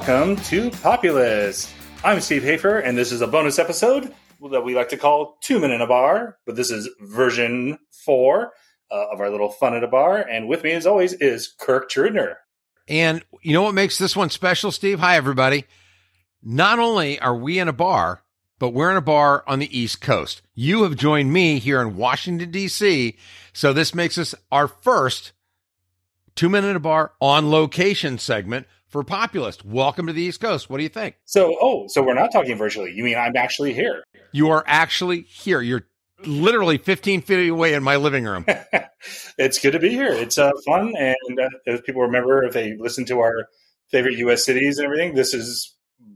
Welcome to Populous. I'm Steve Hafer, and this is a bonus episode that we like to call 2 Men in a Bar, but this is version 4 of our little fun at a bar. And with me, as always, is Kirk Trudner. And you know what makes this one special, Steve? Hi, everybody. Not only are we in a bar, but we're in a bar on the East Coast. You have joined me here in Washington, D.C., so this makes us our first 2 Men in a Bar on location segment for Populist. Welcome to the East Coast. What do you think? So we're not talking virtually. You mean I'm actually here? You are actually here. You're literally 15 feet away in my living room. It's good to be here. It's fun. And if people remember, if they listen to our favorite U.S. cities and everything, this is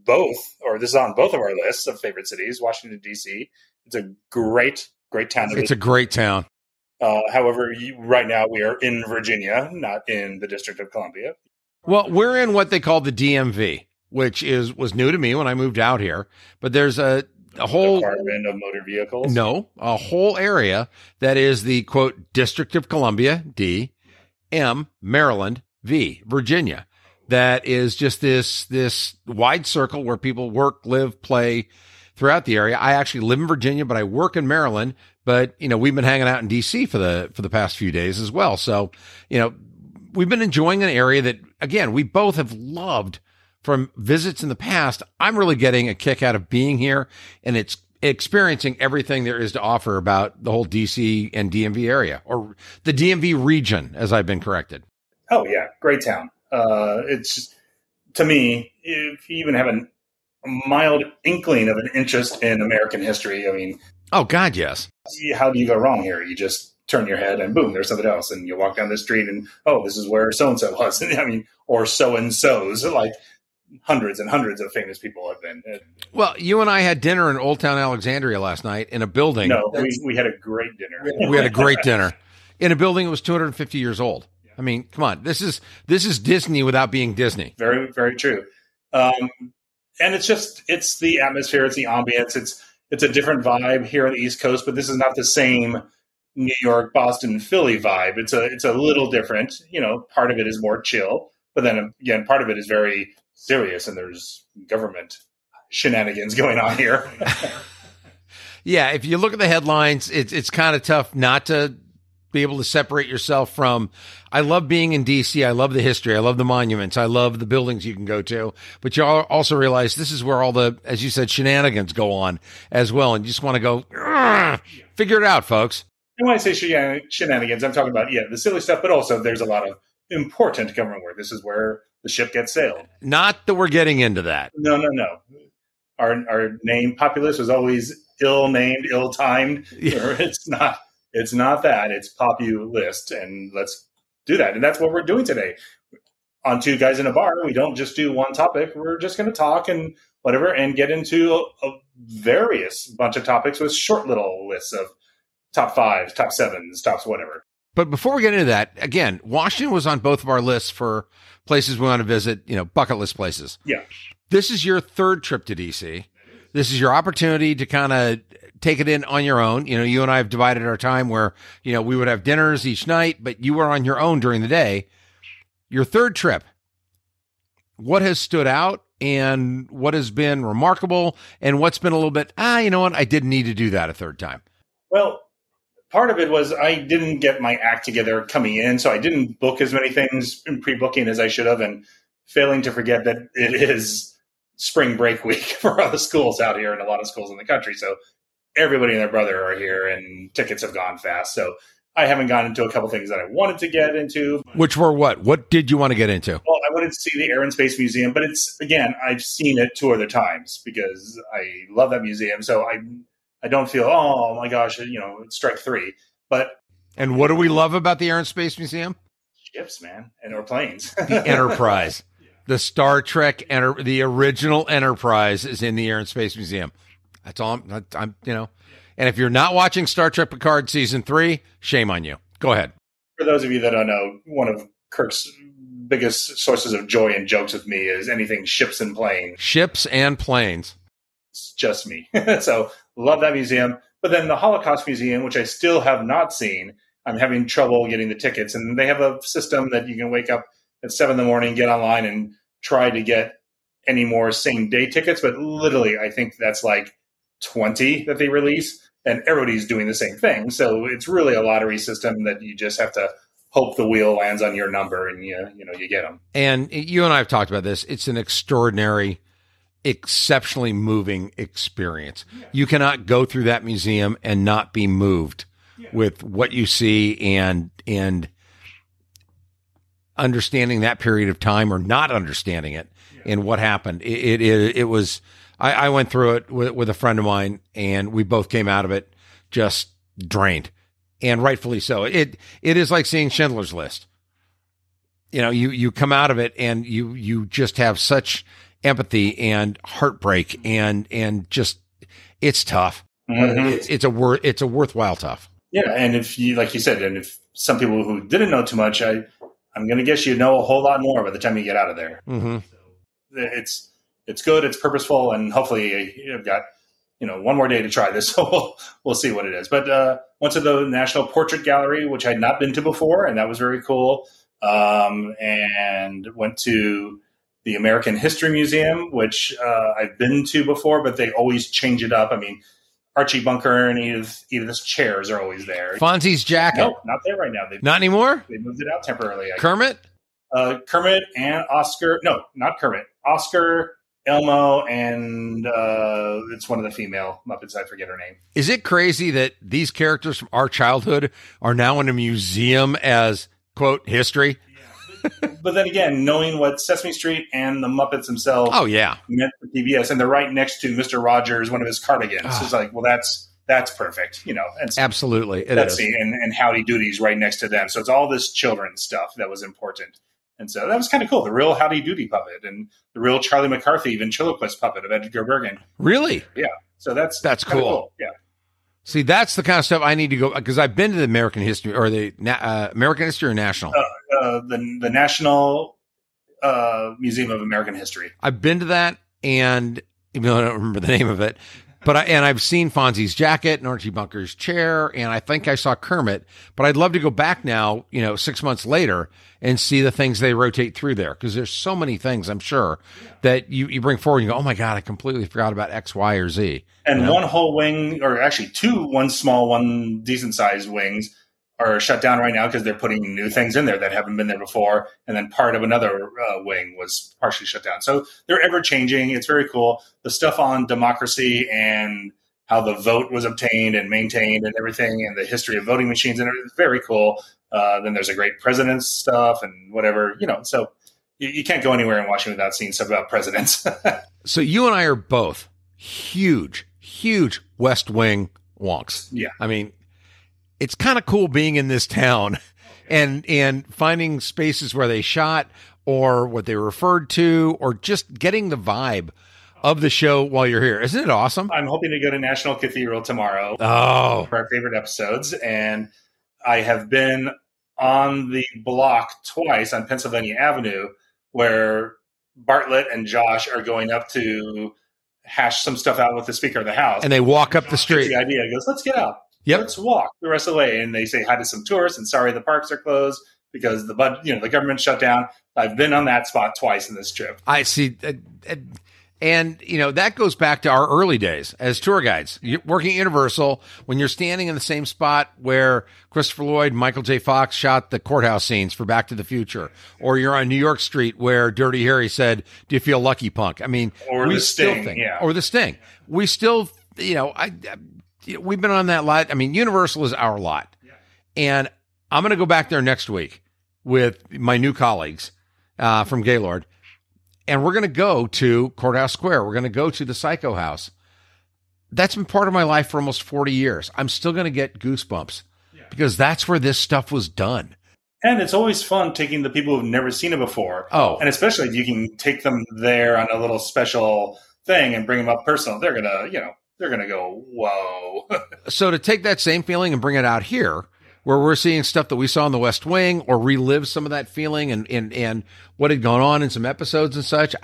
on both of our lists of favorite cities, Washington, D.C. It's a great town. It's a great town. However, right now we are in Virginia, not in the District of Columbia. Well, we're in what they call the DMV, which was new to me when I moved out here. But there's a whole Department of Motor Vehicles. No, a whole area that is the quote District of Columbia, D, M, Maryland, V, Virginia. That is just this wide circle where people work, live, play throughout the area. I actually live in Virginia, but I work in Maryland. But we've been hanging out in DC for the past few days as well. So we've been enjoying an area that, again, we both have loved from visits in the past. I'm really getting a kick out of being here, and it's experiencing everything there is to offer about the whole DC and DMV area, or the DMV region, as I've been corrected. Oh, yeah. Great town. It's, to me, if you even have a mild inkling of an interest in American history, I mean... Oh, God, yes. How do you go wrong here? You just turn your head and boom, there's something else. And you walk down the street and, oh, this is where so-and-so was. Or so-and-sos, like hundreds and hundreds of famous people have been. Well, you and I had dinner in Old Town Alexandria last night in a building. No, we had a great dinner. We had a great dinner in a building that was 250 years old. I mean, come on, this is Disney without being Disney. Very, very true. And it's the atmosphere, it's the ambience, it's a different vibe here on the East Coast, but this is not the same New York, Boston, Philly vibe. It's a little different. Part of it is more chill, but then again, part of it is very serious, and there's government shenanigans going on here. Yeah, if you look at the headlines, it's kind of tough not to be able to separate yourself from. I love being in DC. I love the history. I love the monuments. I love the buildings you can go to. But you also realize this is where all the, as you said, shenanigans go on as well. And you just want to go, figure it out, folks. And when I say shenanigans, I'm talking about, the silly stuff, but also there's a lot of important government work. This is where the ship gets sailed. Not that we're getting into that. No. Our name, Populist, was always ill-named, ill-timed. Yeah. It's not that. It's Populist, and let's do that. And that's what we're doing today. On Two Guys in a Bar, we don't just do one topic. We're just going to talk and whatever and get into a various bunch of topics with short little lists of top 5s, top 7s, tops, whatever. But before we get into that, again, Washington was on both of our lists for places we want to visit, bucket list places. Yeah. This is your third trip to DC. This is your opportunity to kind of take it in on your own. You and I have divided our time where, we would have dinners each night, but you were on your own during the day. Your third trip, what has stood out and what has been remarkable and what's been a little bit, you know what, I didn't need to do that a third time? Well, part of it was I didn't get my act together coming in, so I didn't book as many things in pre-booking as I should have, and failing to forget that it is spring break week for all the schools out here and a lot of schools in the country. So everybody and their brother are here and tickets have gone fast. So I haven't gone into a couple things that I wanted to get into. Which were what? What did you want to get into? Well, I wanted to see the Air and Space Museum, but I've seen it 2 other times because I love that museum. So I don't feel, oh my gosh, it's strike 3. And what do we love about the Air and Space Museum? Ships, man, or planes. The Enterprise. The Star Trek, the original Enterprise is in the Air and Space Museum. That's all I'm. And if you're not watching Star Trek Picard Season 3, shame on you. Go ahead. For those of you that don't know, one of Kirk's biggest sources of joy and jokes with me is anything ships and planes. Ships and planes. It's just me. So love that museum. But then the Holocaust Museum, which I still have not seen, I'm having trouble getting the tickets. And they have a system that you can wake up at 7 in the morning, get online and try to get any more same day tickets, but literally, I think that's like 20 that they release, and everybody's doing the same thing. So it's really a lottery system that you just have to hope the wheel lands on your number, and you get them. And you and I have talked about this. It's an exceptionally moving experience. You cannot go through that museum and not be moved with what you see and understanding that period of time or not understanding it and what happened. It was. I went through it with a friend of mine, and we both came out of it just drained, and rightfully so. It is like seeing Schindler's List. You come out of it and you just have such empathy and heartbreak and just it's tough. Mm-hmm. It's a worthwhile tough. Yeah, and if you, like you said, and if some people who didn't know too much, I'm going to guess you know a whole lot more by the time you get out of there. Mm-hmm. It's good, it's purposeful, and hopefully you've got one more day to try this, so we'll see what it is. But went to the National Portrait Gallery, which I had not been to before, and that was very cool. And went to the American History Museum, which I've been to before, but they always change it up. I mean, Archie Bunker and Edith's chairs are always there. Fonzie's jacket. Nope, not there right now. Not anymore? They moved it out temporarily. Kermit? Kermit and Oscar. No, not Kermit. Oscar, Elmo, and it's one of the female Muppets. I forget her name. Is it crazy that these characters from our childhood are now in a museum as, quote, history? Yeah. But then again, knowing what Sesame Street and the Muppets themselves meant for PBS, and they're right next to Mr. Rogers, one of his cardigans. It's like, well, that's perfect, And so absolutely. And Howdy Doody's right next to them. So it's all this children's stuff that was important. And so that was kind of cool. The real Howdy Doody puppet and the real Charlie McCarthy ventriloquist puppet of Edgar Bergen. Really? Yeah. So that's cool. Yeah. See, that's the kind of stuff I need to go, because I've been to the American History or the American History or National? The National Museum of American History. I've been to that, and even though I don't remember the name of it, but I've seen Fonzie's jacket and Archie Bunker's chair, and I think I saw Kermit. But I'd love to go back now, 6 months later, and see the things they rotate through there, because there's so many things, I'm sure, that you bring forward and you go, oh my God, I completely forgot about X, Y, or Z. And one whole wing, or actually one small, one decent sized wings are shut down right now because they're putting new things in there that haven't been there before. And then part of another wing was partially shut down. So they're ever changing. It's very cool. The stuff on democracy and how the vote was obtained and maintained and everything, and the history of voting machines and everything is very cool. Then there's a great president's stuff and whatever, so you can't go anywhere in Washington without seeing stuff about presidents. So you and I are both huge West Wing wonks. Yeah. I mean, it's kind of cool being in this town and finding spaces where they shot or what they referred to, or just getting the vibe of the show while you're here. Isn't it awesome? I'm hoping to go to National Cathedral tomorrow. Oh, for our favorite episodes. And I have been on the block twice on Pennsylvania Avenue where Bartlett and Josh are going up to hash some stuff out with the Speaker of the House. And they walk up the street. The idea goes, let's get out. Yep. Let's walk the rest of the way. And they say hi to some tourists and sorry the parks are closed because the government shut down. I've been on that spot twice in this trip. I see. And, that goes back to our early days as tour guides. You're working at Universal, when you're standing in the same spot where Christopher Lloyd and Michael J. Fox shot the courthouse scenes for Back to the Future, or you're on New York Street where Dirty Harry said, do you feel lucky, punk? I mean, or the Sting. Or the Sting. We still, we've been on that lot. I mean, Universal is our lot. Yeah. And I'm going to go back there next week with my new colleagues from Gaylord. And we're going to go to Courthouse Square. We're going to go to the Psycho House. That's been part of my life for almost 40 years. I'm still going to get goosebumps because that's where this stuff was done. And it's always fun taking the people who've never seen it before. Oh. And especially if you can take them there on a little special thing and bring them up personal, they're going to go, whoa. So to take that same feeling and bring it out here, where we're seeing stuff that we saw in the West Wing, or relive some of that feeling and what had gone on in some episodes and such.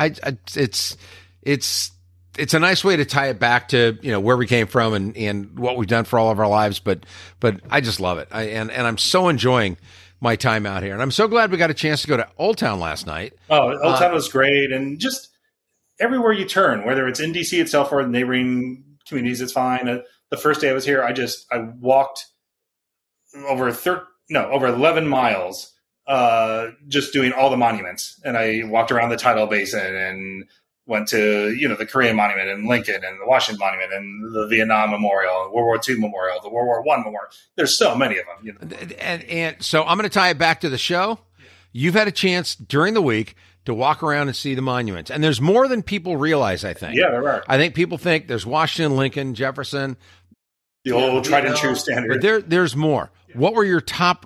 It's a nice way to tie it back to, where we came from and what we've done for all of our lives. But I just love it. And I'm so enjoying my time out here. And I'm so glad we got a chance to go to Old Town last night. Oh, Old Town was great. And just everywhere you turn, whether it's in DC itself or the neighboring communities, it's fine. The first day I was here, I walked over 11 miles, just doing all the monuments. And I walked around the Tidal Basin and went to, the Korean Monument and Lincoln and the Washington Monument and the Vietnam Memorial, World War II Memorial, the World War I Memorial. There's so many of them. And so I'm going to tie it back to the show. You've had a chance during the week to walk around and see the monuments. And there's more than people realize, I think. Yeah, there are. I think people think there's Washington, Lincoln, Jefferson. The old tried and true standard. But there's more. What were your top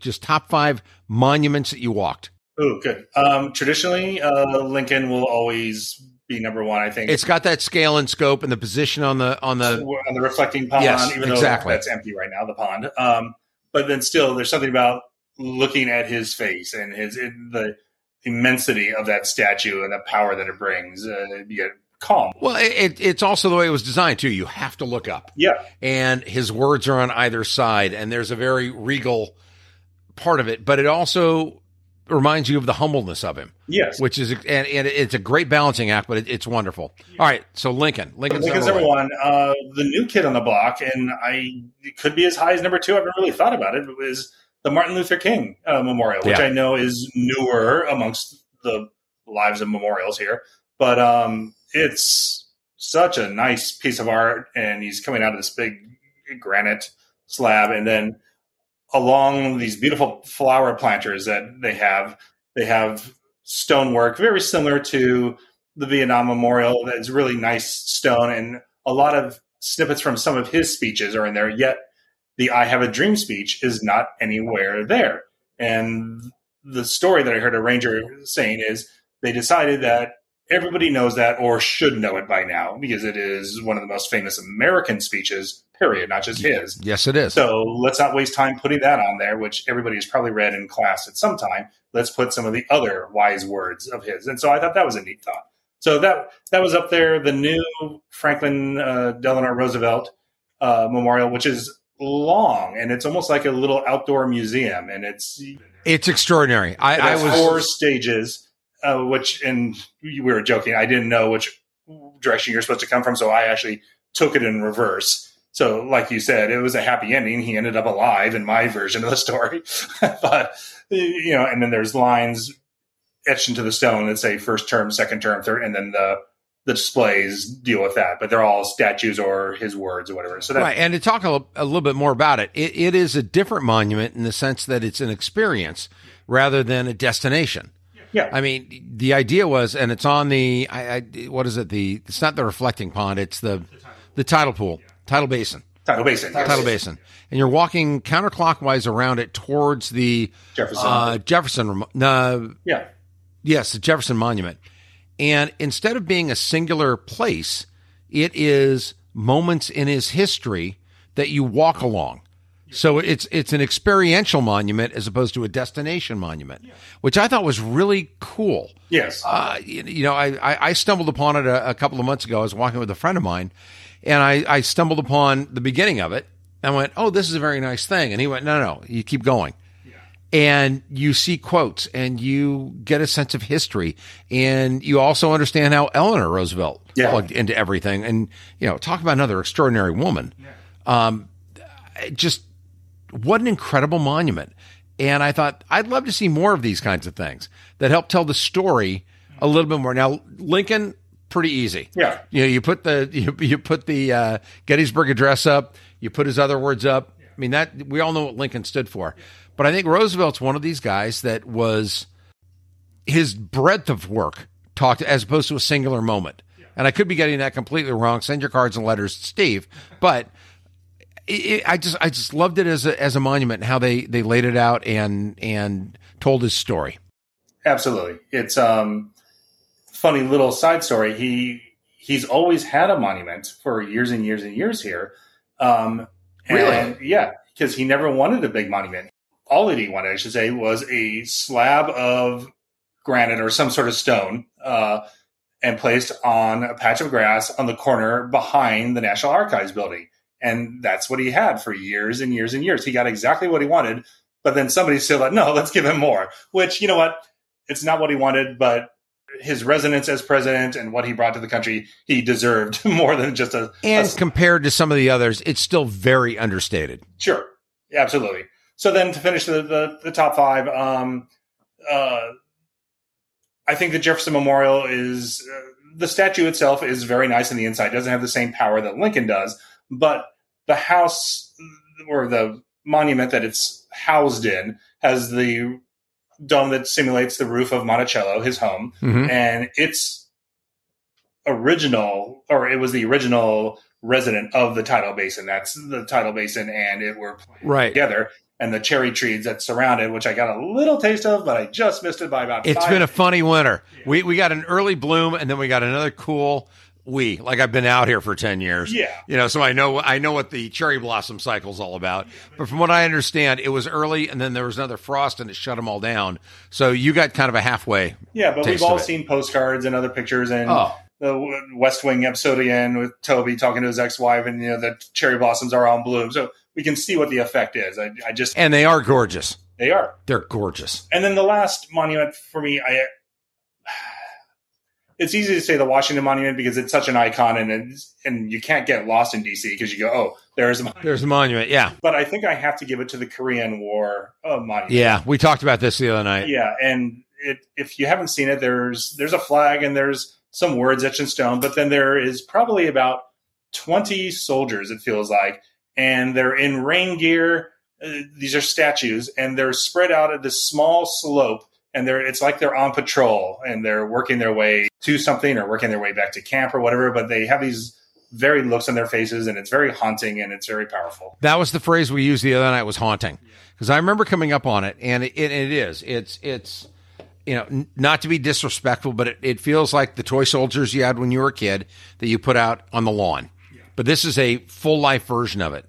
5 monuments that you walked? Oh, good. Traditionally, Lincoln will always be number one, I think. It's got that scale and scope and the position on the reflecting pond, yes, even exactly. though that's empty right now, the pond. But then still, there's something about looking at his face and the immensity of that statue and the power that it brings. You get calm. Well, it's also the way it was designed, too. You have to look up. Yeah. And his words are on either side, and there's a very regal part of it, but it also reminds you of the humbleness of him. Yes. Which is, and it's a great balancing act, but it's wonderful. All right. So Lincoln's number one. The new kid on the block, and it could be as high as number two. I haven't really thought about it. It was the Martin Luther King Memorial, which I know is newer amongst the lives of memorials here, but it's such a nice piece of art, and he's coming out of this big granite slab, and then along these beautiful flower planters that they have stonework very similar to the Vietnam Memorial. That's really nice stone, and a lot of snippets from some of his speeches are in there, yet the I Have a Dream speech is not anywhere there. And the story that I heard a ranger saying is they decided that everybody knows that or should know it by now because it is one of the most famous American speeches, period, not just his. Yes, it is. So let's not waste time putting that on there, which everybody has probably read in class at some time. Let's put some of the other wise words of his. And so I thought that was a neat thought. So that was up there. The new Franklin Delano Roosevelt Memorial, which is long, and it's almost like a little outdoor museum. And it's extraordinary. I was 4 stages. And we were joking. I didn't know which direction you're supposed to come from, so I actually took it in reverse. So, like you said, it was a happy ending. He ended up alive in my version of the story. But, and then there's lines etched into the stone that say first term, second term, third, and then the displays deal with that. But they're all statues or his words or whatever. So right. And to talk a little bit more about it, it is a different monument in the sense that it's an experience rather than a destination. Yeah. I mean, the idea was, and it's on the, what is it? It's not the reflecting pond. It's the tidal pool, tidal basin. Tidal basin. Yes. Tidal basin. And you're walking counterclockwise around it towards the Jefferson. Yes, the Jefferson Monument. And instead of being a singular place, it is moments in his history that you walk along. So it's an experiential monument as opposed to a destination monument, which I thought was really cool. Yes. I stumbled upon it a couple of months ago. I was walking with a friend of mine, and I stumbled upon the beginning of it. And went, oh, this is a very nice thing. And he went, no, you keep going. Yeah. And you see quotes, and you get a sense of history. And you also understand how Eleanor Roosevelt plugged into everything. And, talk about another extraordinary woman. Yeah. Just what an incredible monument. And I thought, I'd love to see more of these kinds of things that help tell the story a little bit more. Now, Lincoln, pretty easy. Yeah. You put the Gettysburg Address up, you put his other words up. I mean, that we all know what Lincoln stood for. But I think Roosevelt's one of these guys that was his breadth of work talked as opposed to a singular moment. And I could be getting that completely wrong. Send your cards and letters to Steve. But I just loved it as a monument and how they laid it out and told his story. Absolutely. It's funny little side story. He's always had a monument for years and years and years here. Really? Yeah, because he never wanted a big monument. All that he wanted, I should say, was a slab of granite or some sort of stone and placed on a patch of grass on the corner behind the National Archives building. And that's what he had for years and years and years. He got exactly what he wanted, but then somebody said, no, let's give him more. Which, you know what? It's not what he wanted, but his resonance as president and what he brought to the country, he deserved more than just a... And compared to some of the others, it's still very understated. Sure. Absolutely. So then to finish the top five, I think the Jefferson Memorial is... the statue itself is very nice on the inside. It doesn't have the same power that Lincoln does, but the house or the monument that it's housed in has the dome that simulates the roof of Monticello, his home, and it's original, or it was the original resident of the tidal basin. That's the tidal basin, and it were right together. And the cherry trees that surround it, which I got a little taste of, but I just missed it by about 5 It's been a funny winter. We got an early bloom, and then we got another cool like I've been out here for 10 years. Yeah. So I know what the cherry blossom cycle is all about. But from what I understand, it was early, and then there was another frost, and it shut them all down. So you got kind of a halfway. Yeah, but we've all seen postcards and other pictures, and the West Wing episode again with Toby talking to his ex-wife, and the cherry blossoms are all in bloom. So we can see what the effect is. And they are gorgeous. They are. They're gorgeous. And then the last monument for me, it's easy to say the Washington Monument because it's such an icon, and you can't get lost in D.C. because you go, oh, there's a monument. There's a monument, yeah. But I think I have to give it to the Korean War monument. Yeah, we talked about this the other night. Yeah, and if you haven't seen it, there's a flag and there's some words etched in stone, but then there is probably about 20 soldiers, it feels like, and they're in rain gear. These are statues, and they're spread out at this small slope, and it's like they're on patrol, and they're working their way to something or working their way back to camp or whatever, but they have these very looks on their faces, and it's very haunting, and it's very powerful. That was the phrase we used the other night, was haunting, because I remember coming up on it, and it is. It's not to be disrespectful, but it feels like the toy soldiers you had when you were a kid that you put out on the lawn. But this is a full-life version of it.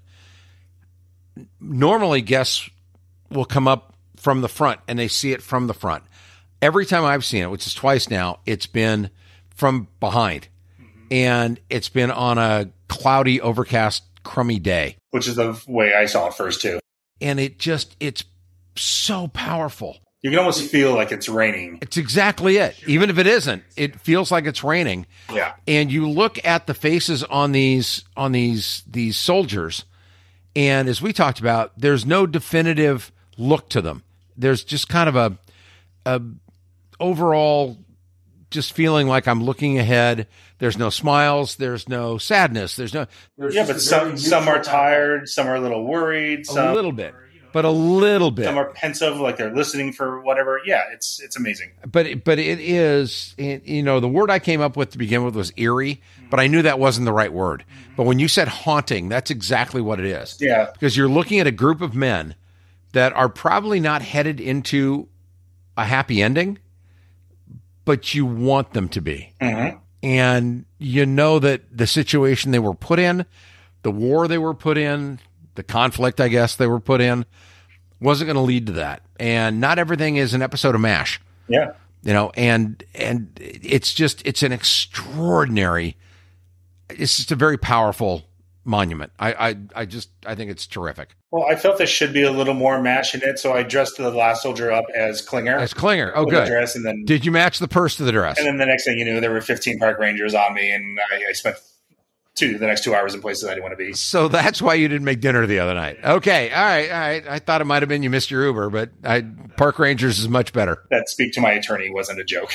Normally, guests will come up from the front, and they see it from the front. Every time I've seen it, which is twice now, it's been from behind. And it's been on a cloudy, overcast, crummy day. Which is the way I saw it first, too. And it's so powerful. You can almost feel like it's raining. It's exactly it. Even if it isn't, it feels like it's raining. Yeah. And you look at the faces on these soldiers, and as we talked about, there's no definitive look to them. There's just kind of a overall just feeling like I'm looking ahead. There's no smiles. There's no sadness. But some are tired. Some are a little worried. A little bit. But a little bit. Some are pensive, like they're listening for whatever. Yeah, it's amazing. But it is, the word I came up with to begin with was eerie, but I knew that wasn't the right word. But when you said haunting, that's exactly what it is. Yeah. Because you're looking at a group of men that are probably not headed into a happy ending, but you want them to be. Mm-hmm. And you know that the situation they were put in, the war they were put in, the conflict, I guess, they were put in, wasn't going to lead to that. And not everything is an episode of MASH. Yeah. And it's an extraordinary, it's just a very powerful monument. I think it's terrific. Well, I felt there should be a little more MASH in it, so I dressed the last soldier up as Klinger. Oh, good. Dress, and then, did you match the purse to the dress? And then the next thing you knew, there were 15 park rangers on me, and I spent the next 2 hours in places I didn't want to be. So that's why you didn't make dinner the other night. Okay, all right. I thought it might have been you missed your Uber, but park rangers is much better. That speak to my attorney wasn't a joke.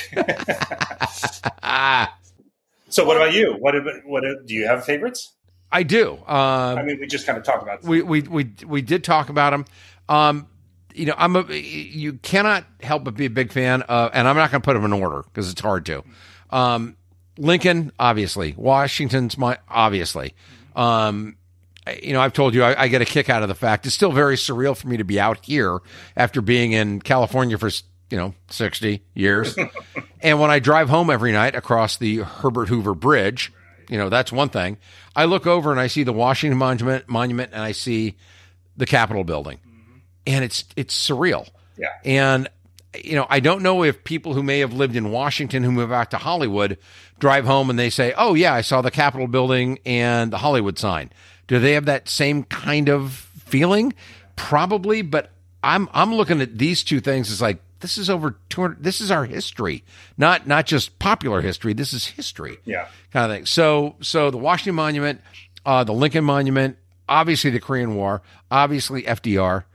So what about you? What do you have favorites? I do. We just kind of talked about this. We did talk about them. You cannot help but be a big fan of, and I'm not going to put them in order because it's hard to. Lincoln, obviously. Washington's obviously. I've told you I get a kick out of the fact it's still very surreal for me to be out here after being in California for 60 years. And when I drive home every night across the Herbert Hoover Bridge, that's one thing. I look over and I see the Washington Monument and I see the Capitol building. And it's surreal. Yeah. And I don't know if people who may have lived in Washington who move back to Hollywood drive home and they say, "Oh yeah, I saw the Capitol building and the Hollywood sign." Do they have that same kind of feeling? Probably, but I'm looking at these two things as like this is over 200. This is our history, not just popular history. This is history, kind of thing. So the Washington Monument, the Lincoln Monument, obviously the Korean War, obviously FDR.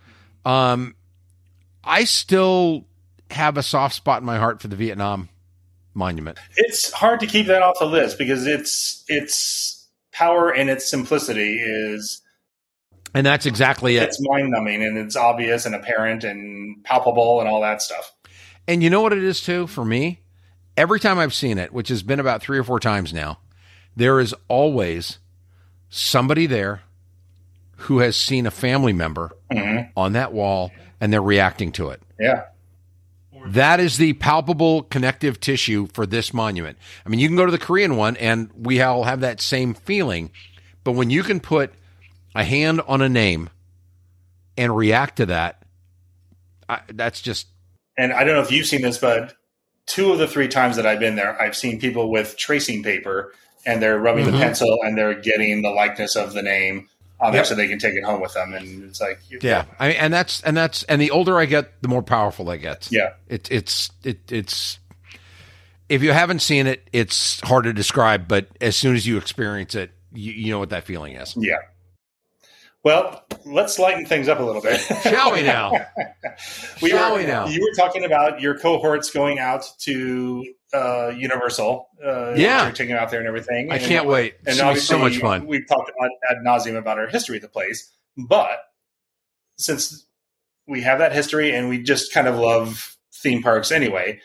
I still have a soft spot in my heart for the Vietnam Monument. It's hard to keep that off the list because its power and its simplicity is, and that's exactly it. It's mind-numbing and it's obvious and apparent and palpable and all that stuff. And you know what it is too for me? Every time I've seen it, which has been about 3 or 4 times now, there is always somebody there who has seen a family member on that wall and they're reacting to it. Yeah. That is the palpable connective tissue for this monument. I mean, you can go to the Korean one and we all have that same feeling, but when you can put a hand on a name and react to that, that's just... And I don't know if you've seen this, but 2 of the 3 times that I've been there, I've seen people with tracing paper and they're rubbing the pencil and they're getting the likeness of the name on there so they can take it home with them. And it's like, and the older I get, the more powerful it gets. Yeah. It's if you haven't seen it, it's hard to describe, but as soon as you experience it, you know what that feeling is. Yeah. Well, let's lighten things up a little bit. Shall we now? You were talking about your cohorts going out to Universal. You're taking out there and everything. I can't wait. It's going to be so much fun. We've talked about ad nauseum about our history of the place. But since we have that history and we just kind of love theme parks anyway,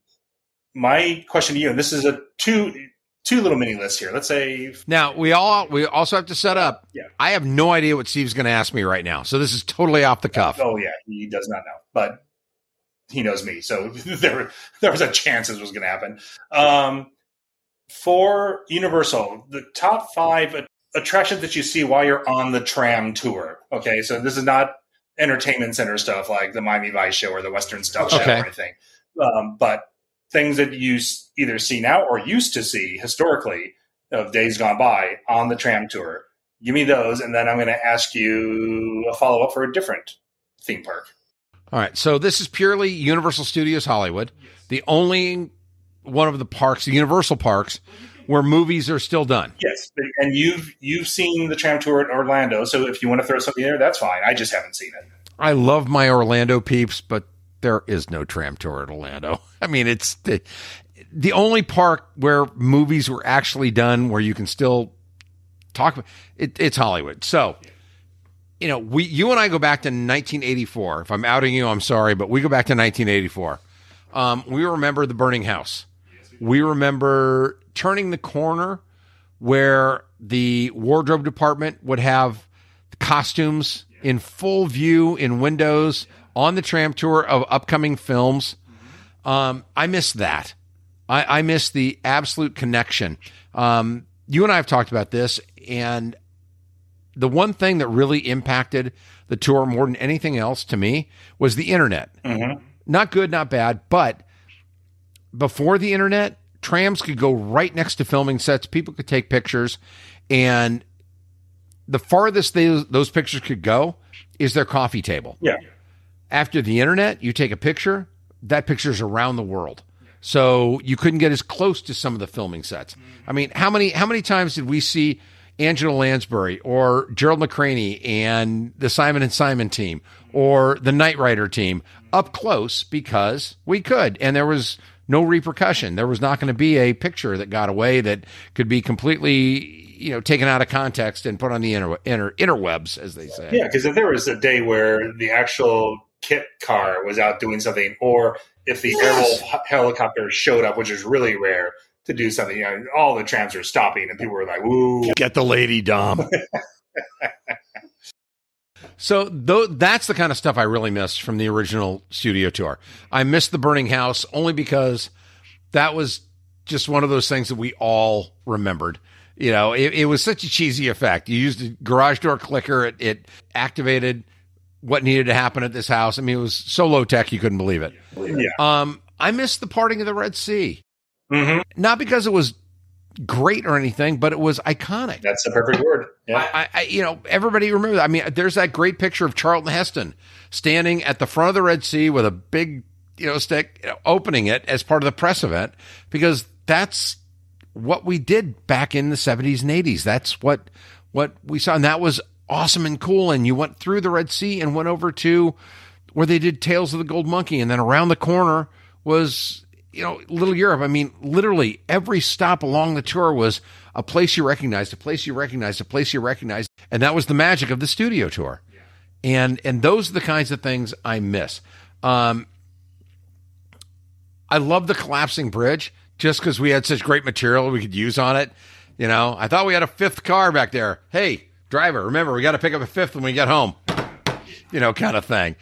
my question to you, and this is a two little mini lists here. Let's say now we also have to set up. Yeah. I have no idea what Steve's going to ask me right now, so this is totally off the cuff. Oh yeah, he does not know, but he knows me, so there was a chance this was going to happen. For Universal, the top 5 attractions that you see while you're on the tram tour. Okay, so this is not entertainment center stuff like the Miami Vice show or the Western Stuff show or anything, but things that you either see now or used to see historically of days gone by on the tram tour. Give me those, and then I'm going to ask you a follow-up for a different theme park. All right, so this is purely Universal Studios Hollywood, the only one of the parks, the Universal parks, where movies are still done. Yes, and you've seen the tram tour at Orlando, so if you want to throw something there, that's fine. I just haven't seen it. I love my Orlando peeps, but there is no tram tour at Orlando. I mean, it's the only park where movies were actually done where you can still talk about it. It's Hollywood. So, you and I go back to 1984. If I'm outing you, I'm sorry, but we go back to 1984. We remember the burning house. We remember turning the corner where the wardrobe department would have the costumes in full view in windows on the tram tour of upcoming films. I miss that. I miss the absolute connection. You and I have talked about this, and the one thing that really impacted the tour more than anything else to me was the internet. Mm-hmm. Not good, not bad, but before the internet, trams could go right next to filming sets. People could take pictures, and the farthest those pictures could go is their coffee table. Yeah. After the internet, you take a picture, that picture's around the world. So you couldn't get as close to some of the filming sets. I mean, how many times did we see Angela Lansbury or Gerald McCraney and the Simon & Simon team or the Knight Rider team up close because we could, and there was no repercussion. There was not going to be a picture that got away that could be completely taken out of context and put on the interwebs, as they say. Yeah, because if there was a day where the actual kit car was out doing something, or if the Airwolf helicopter showed up, which is really rare, to do something, all the trams are stopping and people were like, "Woo, get the lady, Dom." So that's the kind of stuff I really miss from the original studio tour. I miss the burning house only because that was just one of those things that we all remembered. It was such a cheesy effect. You used a garage door clicker. It activated what needed to happen at this house. I mean, it was so low tech you couldn't believe it. Yeah. I missed the parting of the Red Sea. Mm-hmm. Not because it was great or anything, but it was iconic. That's the perfect word. Yeah. Everybody remembers. I mean, there's that great picture of Charlton Heston standing at the front of the Red Sea with a big stick, opening it as part of the press event, because that's what we did back in the 70s and 80s. That's what we saw. And that was awesome and cool. And you went through the Red Sea and went over to where they did Tales of the Gold Monkey. And then around the corner was, Little Europe. I mean, literally every stop along the tour was a place you recognized, a place you recognized, a place you recognized. And that was the magic of the studio tour. Yeah. And those are the kinds of things I miss. I love the collapsing bridge just because we had such great material we could use on it. I thought we had a fifth car back there. Hey, driver, remember, we got to pick up a fifth when we get home, kind of thing.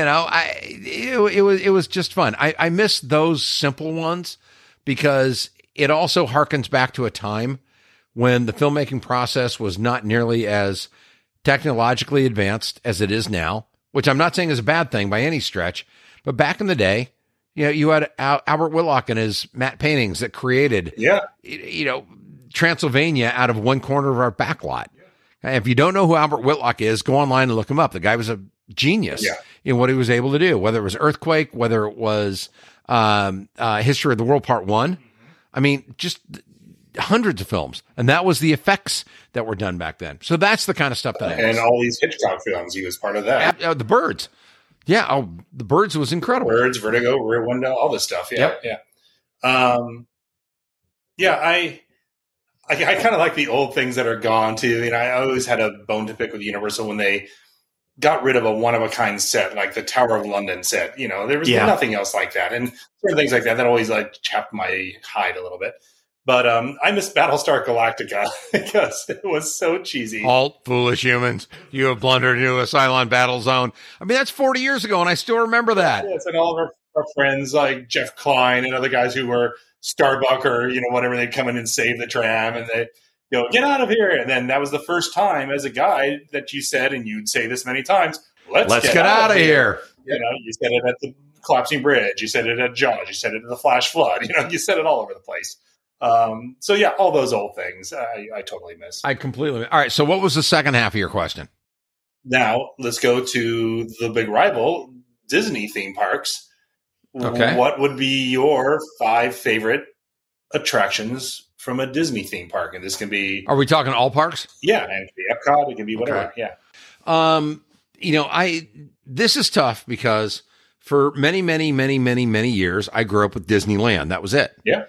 It was just fun. I miss those simple ones because it also harkens back to a time when the filmmaking process was not nearly as technologically advanced as it is now, which I'm not saying is a bad thing by any stretch. But back in the day, you had Albert Whitlock and his matte paintings that created, Transylvania out of one corner of our backlot. If you don't know who Albert Whitlock is, go online and look him up. The guy was a genius in what he was able to do, whether it was Earthquake, whether it was History of the World Part 1. I mean, just hundreds of films. And that was the effects that were done back then. So that's the kind of stuff that I And all these Hitchcock films, he was part of that. The Birds. Yeah. Oh, The Birds was incredible. Birds, Vertigo, Rear Window, all this stuff. Yeah. Yep. Yeah. I kind of like the old things that are gone too. I always had a bone to pick with Universal when they got rid of a one-of-a-kind set, like the Tower of London set. There was nothing else like that. And certain things like that always chapped my hide a little bit. But I miss Battlestar Galactica because it was so cheesy. Halt, foolish humans. You have blundered into a Cylon battle zone. I mean, that's 40 years ago, and I still remember that. Yes, and all of our friends like Jeff Klein and other guys who were Starbuck or, whatever, they'd come in and save the tram and they'd go, get out of here. And then that was the first time as a guy that you said, and you'd say this many times, let's get out of here. You said it at the collapsing bridge. You said it at Jaws. You said it at the flash flood. You said it all over the place. So yeah, all those old things I totally miss. I completely. All right. So what was the second half of your question? Now let's go to the big rival, Disney theme parks. Okay. What would be your 5 favorite attractions from a Disney theme park? And this can be... Are we talking all parks? Yeah. And it can be Epcot. It can be whatever. Okay. Yeah. This is tough because for many, many, many, many, many years, I grew up with Disneyland. That was it. Yeah.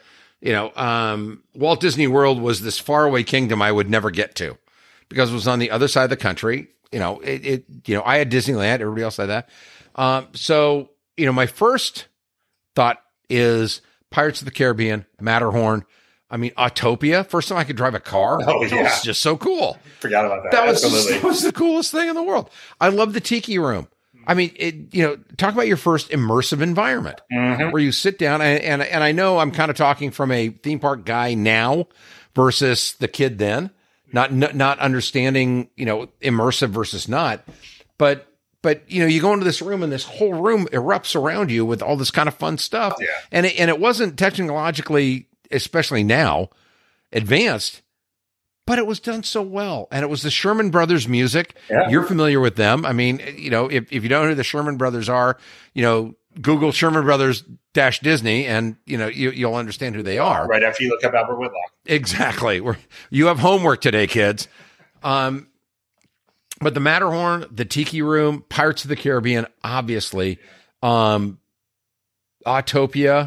Walt Disney World was this faraway kingdom I would never get to because it was on the other side of the country. I had Disneyland. Everybody else had that. So, my first thought is Pirates of the Caribbean, Matterhorn. I mean, Autopia. First time I could drive a car. Oh, yeah. That was just so cool. Forgot about that. That was the coolest thing in the world. I love the Tiki Room. I mean, talk about your first immersive environment where you sit down and I know I'm kind of talking from a theme park guy now versus the kid then, not understanding, immersive versus not, but you go into this room and this whole room erupts around you with all this kind of fun stuff. Yeah. And it wasn't technologically, especially now, advanced, but it was done so well. And it was the Sherman Brothers music. Yeah. You're familiar with them. I mean, if you don't know who the Sherman Brothers are, Google Sherman Brothers Disney and, you'll understand who they are. Right after you look up Albert Whitlock. Exactly. You have homework today, kids. But the Matterhorn, the Tiki Room, Pirates of the Caribbean, obviously, Autopia.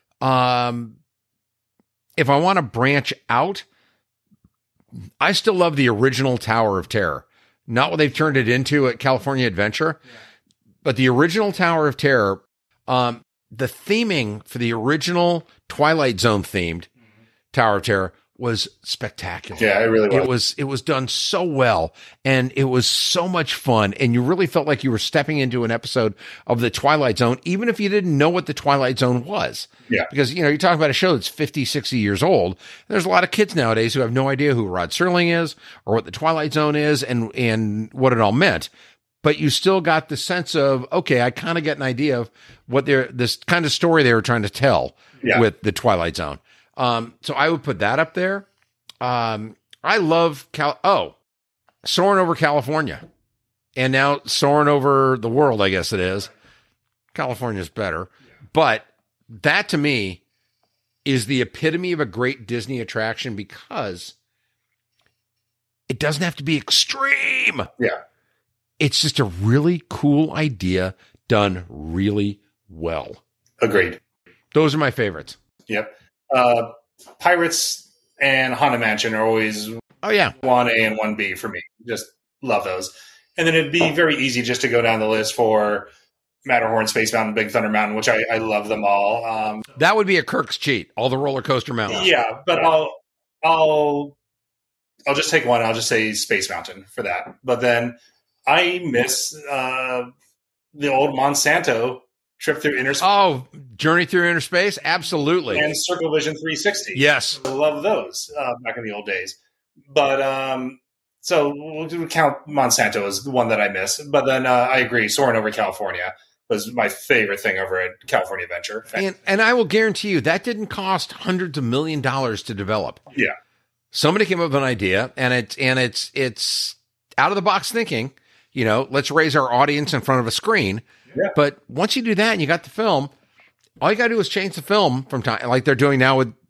If I want to branch out, I still love the original Tower of Terror. Not what they've turned it into at California Adventure, but the original Tower of Terror, the theming for the original Twilight Zone themed Tower of Terror was spectacular. Yeah, it really was. It was done so well, and it was so much fun, and you really felt like you were stepping into an episode of the Twilight Zone, even if you didn't know what the Twilight Zone was. Yeah. Because, you're talking about a show that's 50, 60 years old. There's a lot of kids nowadays who have no idea who Rod Serling is or what the Twilight Zone is and what it all meant. But you still got the sense of, okay, I kind of get an idea of what this kind of story they were trying to tell with the Twilight Zone. So I would put that up there. I love soaring over California and now soaring over the world, I guess it is. California's better, But that to me is the epitome of a great Disney attraction because it doesn't have to be extreme. Yeah. It's just a really cool idea done really well. Agreed. Those are my favorites. Yep. Pirates and Haunted Mansion are always 1A and 1B for me. Just love those. And then it'd be very easy just to go down the list for Matterhorn, Space Mountain, Big Thunder Mountain, which I love them all. That would be a Kirk's cheat. All the roller coaster mountains. Yeah, but I'll just take one. I'll just say Space Mountain for that. But then I miss the old Monsanto trip through inner space. Oh, Journey Through Inner Space? Absolutely. And Circle Vision 360. Yes. I love those back in the old days. But so we'll count Monsanto as the one that I miss. But then I agree, Soaring Over California was my favorite thing over at California Adventure. And I will guarantee you that didn't cost hundreds of $1 million to develop. Yeah. Somebody came up with an idea, and it's out of the box thinking. You know, let's raise our audience in front of a screen. Yeah. But once you do that and you got the film, all you got to do is change the film from time, like they're doing now with,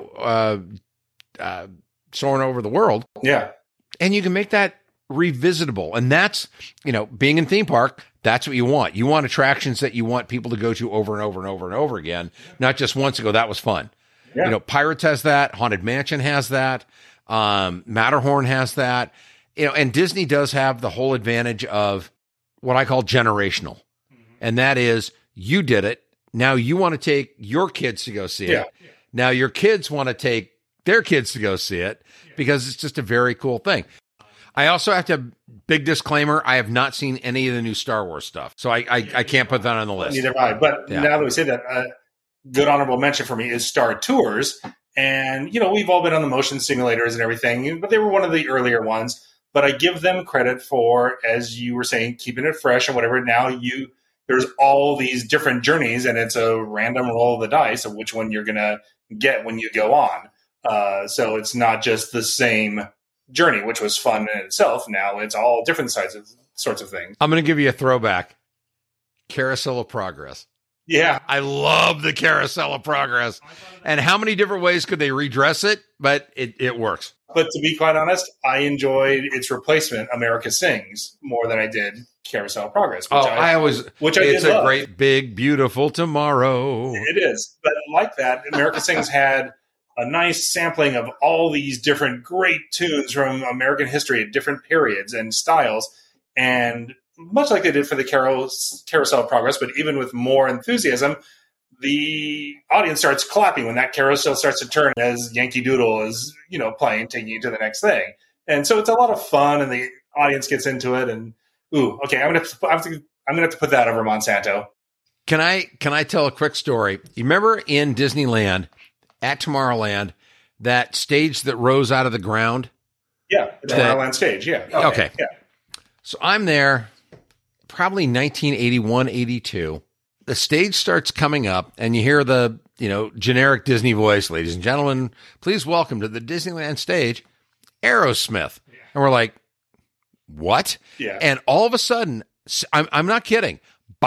Soaring Over the World. Yeah. And you can make that revisitable. And that's, being in theme park, that's what you want. You want attractions that you want people to go to over and over and over and over again, not just once ago. That was fun. Yeah. Pirates has that. Haunted Mansion has that. Matterhorn has that. And Disney does have the whole advantage of what I call generational. And that is, you did it. Now you want to take your kids to go see it. Now your kids want to take their kids to go see it because it's just a very cool thing. I also have to, big disclaimer, I have not seen any of the new Star Wars stuff. So I can't put that on the list. Neither have I. But now that we say that, good honorable mention for me is Star Tours. And, we've all been on the motion simulators and everything, but they were one of the earlier ones. But I give them credit for, as you were saying, keeping it fresh and whatever. Now there's all these different journeys, and it's a random roll of the dice of which one you're going to get when you go on. So it's not just the same journey, which was fun in itself. Now it's all different sorts of things. I'm going to give you a throwback. Carousel of Progress. Yeah. I love the Carousel of Progress. And how many different ways could they redress it? But it works. But to be quite honest, I enjoyed its replacement, America Sings, more than I did Carousel of Progress. It's a great, big, beautiful tomorrow. It is. But like that, America Sings had a nice sampling of all these different great tunes from American history at different periods and styles. And much like they did for the Carousel of Progress, but even with more enthusiasm, the audience starts clapping when that carousel starts to turn as Yankee Doodle is, playing, taking you to the next thing. And so it's a lot of fun, and the audience gets into it. And okay, I'm gonna have to put that over Monsanto. Can I tell a quick story? You remember in Disneyland at Tomorrowland that stage that rose out of the ground? Yeah, the Tomorrowland stage. Yeah. Okay. Yeah. So I'm there, probably 1981, 82. The stage starts coming up, and you hear the, generic Disney voice, ladies and gentlemen, please welcome to the Disneyland stage, Aerosmith. Yeah. And we're like, what? Yeah. And all of a sudden, I'm not kidding.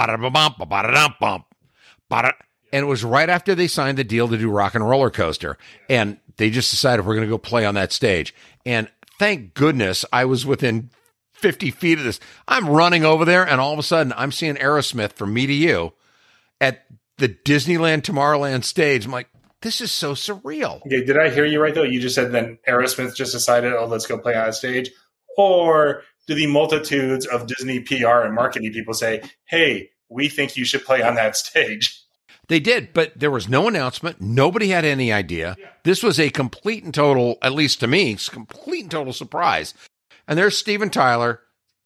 And it was right after they signed the deal to do Rock and Roller Coaster. And they just decided we're going to go play on that stage. And thank goodness I was within 50 feet of this. I'm running over there, and all of a sudden I'm seeing Aerosmith from Me to You at the Disneyland Tomorrowland stage. I'm like, this is so surreal. Okay, did I hear you right, though? You just said then Aerosmith just decided, let's go play on a stage? Or do the multitudes of Disney PR and marketing people say, hey, we think you should play on that stage? They did, but there was no announcement. Nobody had any idea. Yeah. This was a complete and total, at least to me, complete and total surprise. And there's Steven Tyler,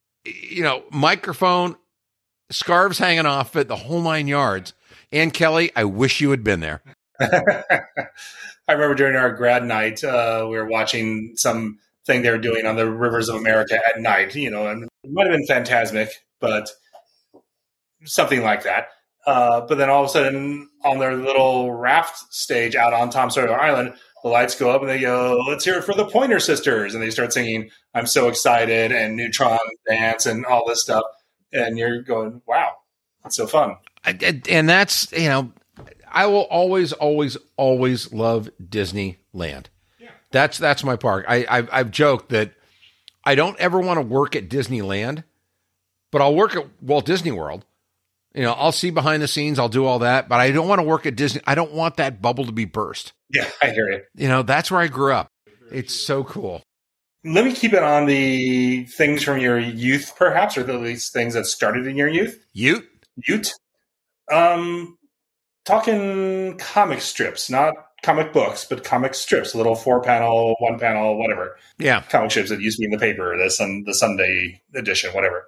microphone, scarves hanging off it, the whole 9 yards. And Kelly, I wish you had been there. I remember during our grad night, we were watching some thing they were doing on the rivers of America at night, and it might have been Fantasmic, but something like that. But then all of a sudden, on their little raft stage out on Tom Sawyer Island, the lights go up and they go, let's hear it for the Pointer Sisters. And they start singing, I'm So Excited, and Neutron Dance and all this stuff. And you're going, wow, that's so fun. And that's, I will always, always, always love Disneyland. Yeah. That's my park. I've joked that I don't ever want to work at Disneyland, but I'll work at Walt Disney World. You know, I'll see behind the scenes, I'll do all that, but I don't want to work at Disney. I don't want that bubble to be burst. Yeah, I hear you. You know, that's where I grew up. It's so cool. Let me keep it on the things from your youth, perhaps, or at least things that started in your youth. Ute? Talking comic strips, not comic books, but comic strips, little 4-panel, 1-panel, whatever. Yeah. Comic strips that used to be in the paper, the Sunday edition, whatever.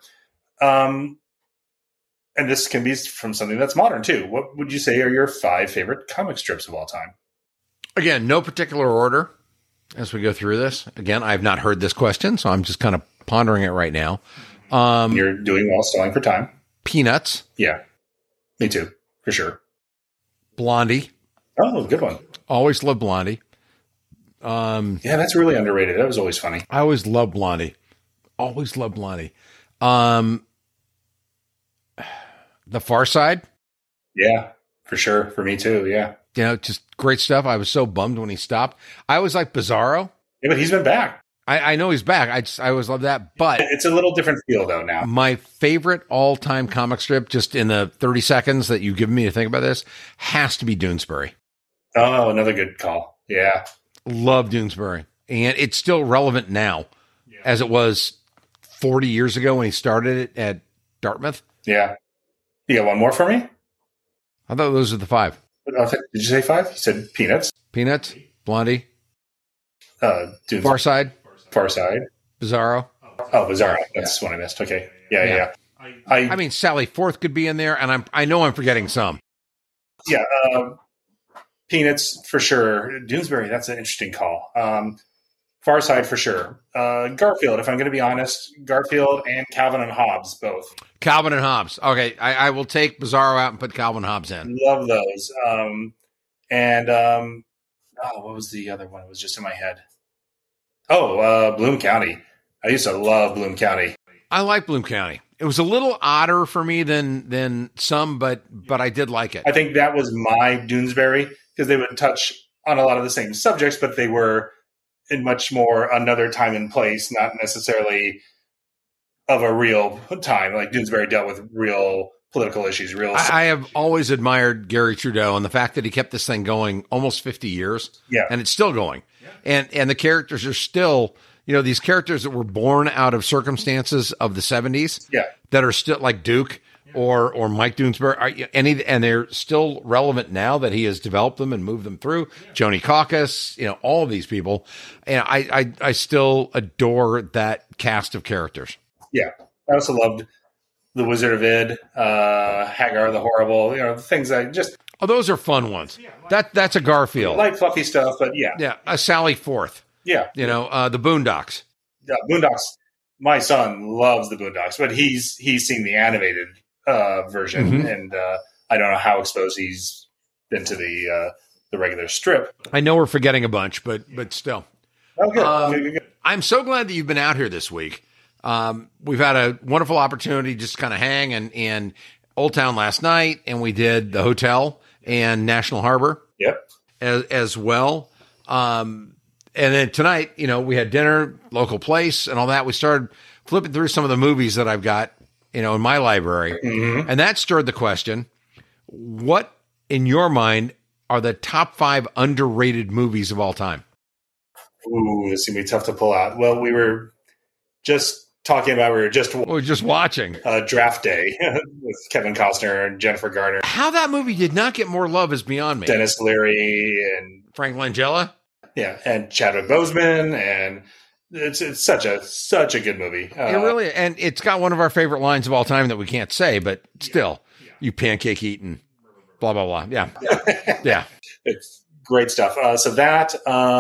And this can be from something that's modern, too. What would you say are your 5 favorite comic strips of all time? Again, no particular order as we go through this. Again, I've not heard this question, so I'm just kind of pondering it right now. You're doing well, stalling for time. Peanuts. Yeah, me too, for sure. Blondie. Oh, good one. Always loved Blondie. Yeah, that's really underrated. That was always funny. I always loved Blondie. Always loved Blondie. The Far Side. Yeah, for sure. For me too. Yeah. You know, just great stuff. I was so bummed when he stopped. I was like Bizarro. Yeah, but he's been back. I know he's back. I always love that. But it's a little different feel though now. My favorite all-time comic strip, just in the 30 seconds that you've given me to think about this, has to be Doonesbury. Oh, another good call. Yeah. Love Doonesbury. And it's still relevant now as it was 40 years ago when he started it at Dartmouth. Yeah. You got one more for me? I thought those were the 5. Did you say 5? You said Peanuts. Peanuts, Blondie, Far Side, Bizarro. Oh, Bizarro. That's one I missed. Okay. Yeah. I mean, Sally Forth could be in there, and I know I'm forgetting some. Yeah. Peanuts for sure. Doonesbury, that's an interesting call. Far Side for sure. Garfield, if I'm going to be honest, Garfield and Calvin and Hobbes both. Calvin and Hobbes. Okay, I will take Bizarro out and put Calvin and Hobbes in. Love those. What was the other one? It was just in my head. Bloom County. I used to love Bloom County. I like Bloom County. It was a little odder for me than some, but I did like it. I think that was my Doonesbury because they would touch on a lot of the same subjects, but they were in much more another time and place, not necessarily of a real time. Like Doonesbury dealt with real political issues. I have always admired Gary Trudeau and the fact that he kept this thing going almost 50 years. Yeah. And it's still going. Yeah. And the characters are still, these characters that were born out of circumstances of the 70s. Yeah. That are still like Duke or Mike Doonesbury, and they're still relevant now that he has developed them and moved them through. Joni Caucus, all of these people. And I still adore that cast of characters. Yeah. I also loved The Wizard of Id, Hagar the Horrible, the things I just... Oh, those are fun ones. That's a Garfield. Light, fluffy stuff, but yeah. Yeah, a Sally Forth. Yeah. The Boondocks. Yeah, Boondocks. My son loves the Boondocks, but he's seen the animated version, and I don't know how exposed he's been to the regular strip. I know we're forgetting a bunch, but still. Oh, good. I'm so glad that you've been out here this week. We've had a wonderful opportunity just to kind of hang in Old Town last night, and we did the hotel and National Harbor. Yep. As well. And then tonight, we had dinner, local place, and all that. We started flipping through some of the movies that I've got, in my library. Mm-hmm. And that stirred the question, what, in your mind, are the top 5 underrated movies of all time? Ooh, this is going to be tough to pull out. Well, we were just talking about, we were just watching Draft Day with Kevin Costner and Jennifer Garner. How that movie did not get more love is beyond me. Dennis Leary and Frank Langella. Yeah, and Chadwick Boseman, and it's such a good movie. It really, and it's got one of our favorite lines of all time that we can't say, but still, you pancake eating, blah blah blah. Yeah, yeah, it's great stuff. So that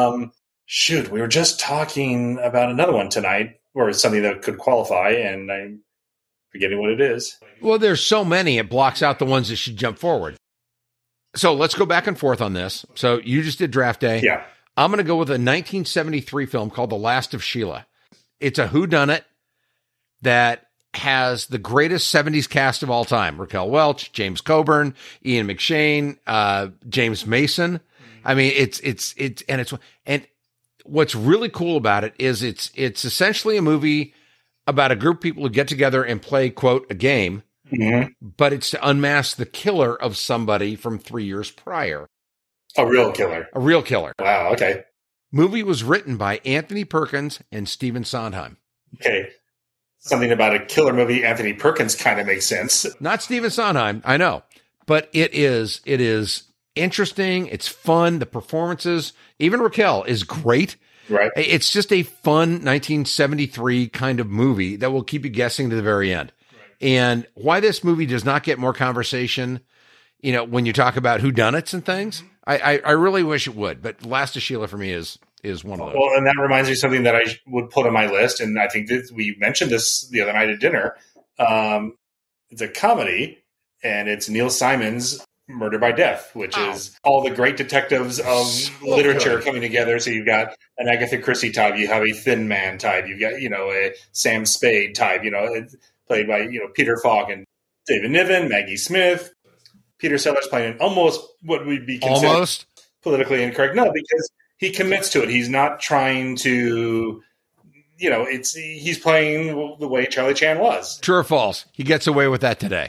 we were just talking about another one tonight, or something that could qualify, and I'm forgetting what it is. Well, there's so many, it blocks out the ones that should jump forward. So let's go back and forth on this. So you just did Draft Day. Yeah. I'm going to go with a 1973 film called The Last of Sheila. It's a whodunit that has the greatest 70s cast of all time. Raquel Welch, James Coburn, Ian McShane, James Mason. I mean, and what's really cool about it is it's essentially a movie about a group of people who get together and play, quote, a game, but it's to unmask the killer of somebody from 3 years prior. A real killer. A real killer. Wow, okay. Movie was written by Anthony Perkins and Stephen Sondheim. Okay. Something about a killer movie, Anthony Perkins kind of makes sense. Not Stephen Sondheim, I know. But it is interesting. It's fun. The performances, even Raquel, is great. Right. It's just a fun 1973 kind of movie that will keep you guessing to the very end. Right. And why this movie does not get more conversation, when you talk about whodunits and things, I really wish it would. But Last of Sheila for me is one of those. Well, and that reminds me of something that I would put on my list, and I think that we mentioned this the other night at dinner. It's a comedy, and it's Neil Simon's Murder by Death, which is all the great detectives of literature coming together. So you've got an Agatha Christie type, you have a Thin Man type, you've got a Sam Spade type, played by Peter Falk and David Niven, Maggie Smith, Peter Sellers playing almost what would be considered almost politically incorrect. No, because he commits to it. He's not trying to. He's playing the way Charlie Chan was. True or false? He gets away with that today.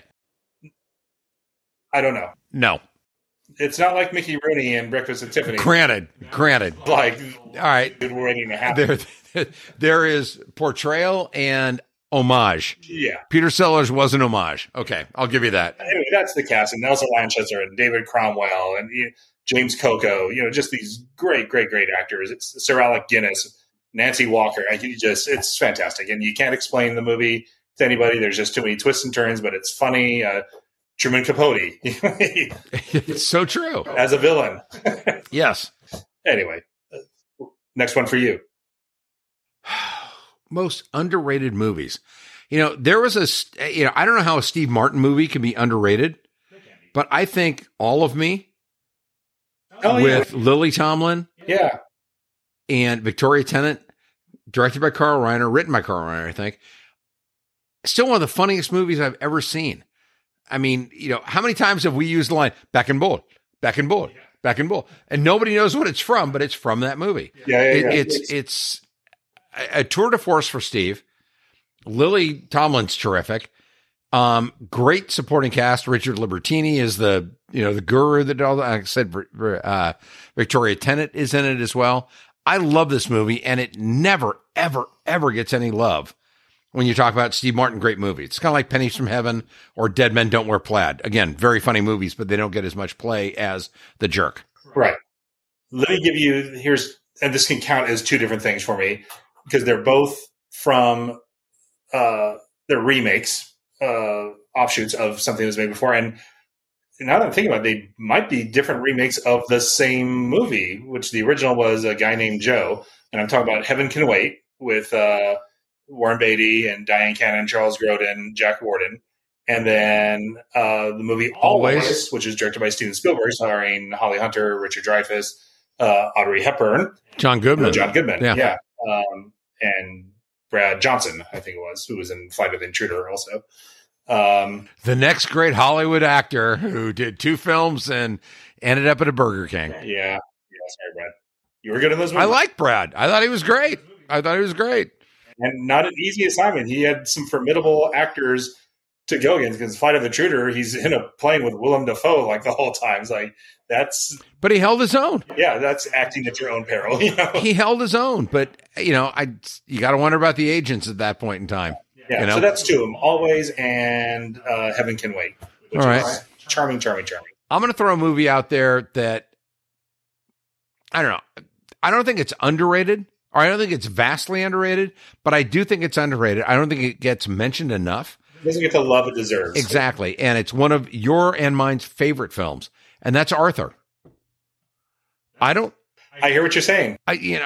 I don't know. No. It's not like Mickey Rooney and Breakfast at Tiffany's. Granted. Like, all right. Waiting to happen. There is portrayal and homage. Yeah. Peter Sellers was an homage. Okay, I'll give you that. Anyway, that's the cast. And Nelson Lanchester and David Cromwell and James Coco, just these great, great, great actors. It's Sir Alec Guinness, Nancy Walker. It's fantastic. And you can't explain the movie to anybody. There's just too many twists and turns, but it's funny. Truman Capote. It's so true. As a villain. Yes. Anyway, next one for you. Most underrated movies. There was I don't know how a Steve Martin movie can be underrated, but I think All of Me with Lily Tomlin and Victoria Tennant, directed by Carl Reiner, written by Carl Reiner, I think. Still one of the funniest movies I've ever seen. I mean, how many times have we used the line, back and bold, back and bold, back and bold? And nobody knows what it's from, but it's from that movie. It's a tour de force for Steve. Lily Tomlin's terrific. Great supporting cast. Richard Libertini is the guru that all that. Like I said, Victoria Tennant is in it as well. I love this movie, and it never, ever, ever gets any love when you talk about Steve Martin, great movie. It's kind of like Pennies from Heaven or Dead Men Don't Wear Plaid. Again, very funny movies, but they don't get as much play as The Jerk. Right. Let me give you, and this can count as two different things for me, because they're both from, they're remakes, offshoots of something that was made before. And now that I'm thinking about it, they might be different remakes of the same movie, which the original was A Guy Named Joe. And I'm talking about Heaven Can Wait with, Warren Beatty and Diane Cannon, Charles Grodin, Jack Warden. And then the movie Always, which is directed by Steven Spielberg, starring Holly Hunter, Richard Dreyfuss, Audrey Hepburn. John Goodman. Yeah. And Brad Johnson, I think it was, who was in Flight of the Intruder also. The next great Hollywood actor who did 2 films and ended up at a Burger King. Yeah. Sorry, Brad. You were good in those movies. I like Brad. I thought he was great. And not an easy assignment. He had some formidable actors to go against, because Flight of the Intruder, he's in a plane with Willem Dafoe like the whole time. It's like, but he held his own. Yeah, that's acting at your own peril. He held his own, but you got to wonder about the agents at that point in time. Yeah, so that's 2 of them, Always and Heaven Can Wait. Which all right, charming. I'm going to throw a movie out there that I don't know. I don't think it's underrated. Or I don't think it's vastly underrated, but I do think it's underrated. I don't think it gets mentioned enough. It doesn't get the love it deserves. Exactly. And it's one of your and mine's favorite films, and that's Arthur. I hear what you're saying.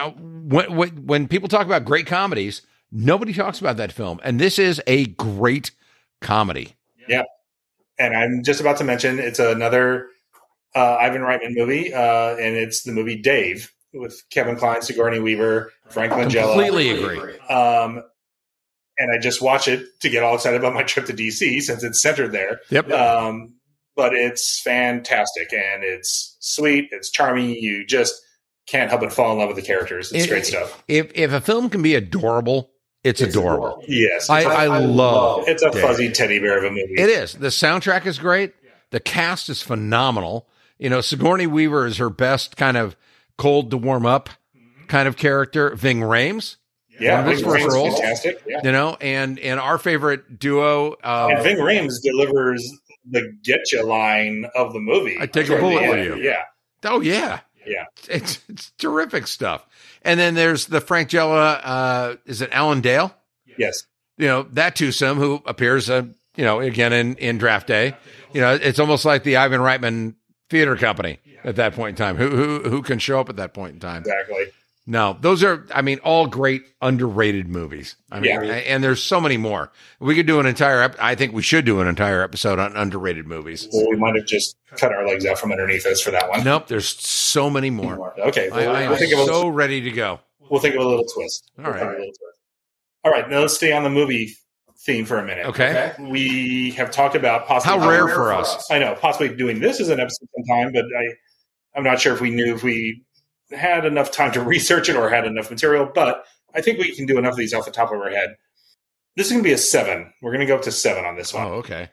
When people talk about great comedies, nobody talks about that film. And this is a great comedy. Yeah. And I'm just about to mention, it's another Ivan Reitman movie, and it's the movie Dave, with Kevin Kline, Sigourney Weaver, Frank Langella. Completely agree. and I just watch it to get all excited about my trip to DC since it's centered there. Yep. But it's fantastic, and it's sweet. It's charming. You just can't help but fall in love with the characters. It's great stuff. If a film can be adorable, it's adorable. Yes. I love it's a fuzzy teddy bear of a movie. It is. The soundtrack is great. The cast is phenomenal. Sigourney Weaver is her best kind of cold to warm up kind of character. Ving Rhames. Yeah, Ving Rhames is fantastic. Yeah. And our favorite duo. And Ving Rhames delivers the get you line of the movie. I take a bullet for you. Yeah. Oh, yeah. Yeah. It's terrific stuff. And then there's the Frank Gella, is it Alan Dale? Yes. That twosome who appears, again in Draft Day. It's almost like the Ivan Reitman Theater Company at that point in time. Who can show up at that point in time? Exactly. No, those are, all great underrated movies. And there's so many more. We could do I think we should do an entire episode on underrated movies. Well, we might have just cut our legs out from underneath us for that one. Nope, there's so many more. Okay. Well, I am so ready to go. We'll think of a little twist. All right. All right, now let's stay on the movie theme for a minute. Okay. We have talked about possibly... How rare for us. I know, possibly doing this as an episode sometime, but I'm not sure if we had enough time to research it or had enough material, but I think we can do enough of these off the top of our head. This is going to be a 7. We're going to go up to 7 on this one. Oh, okay.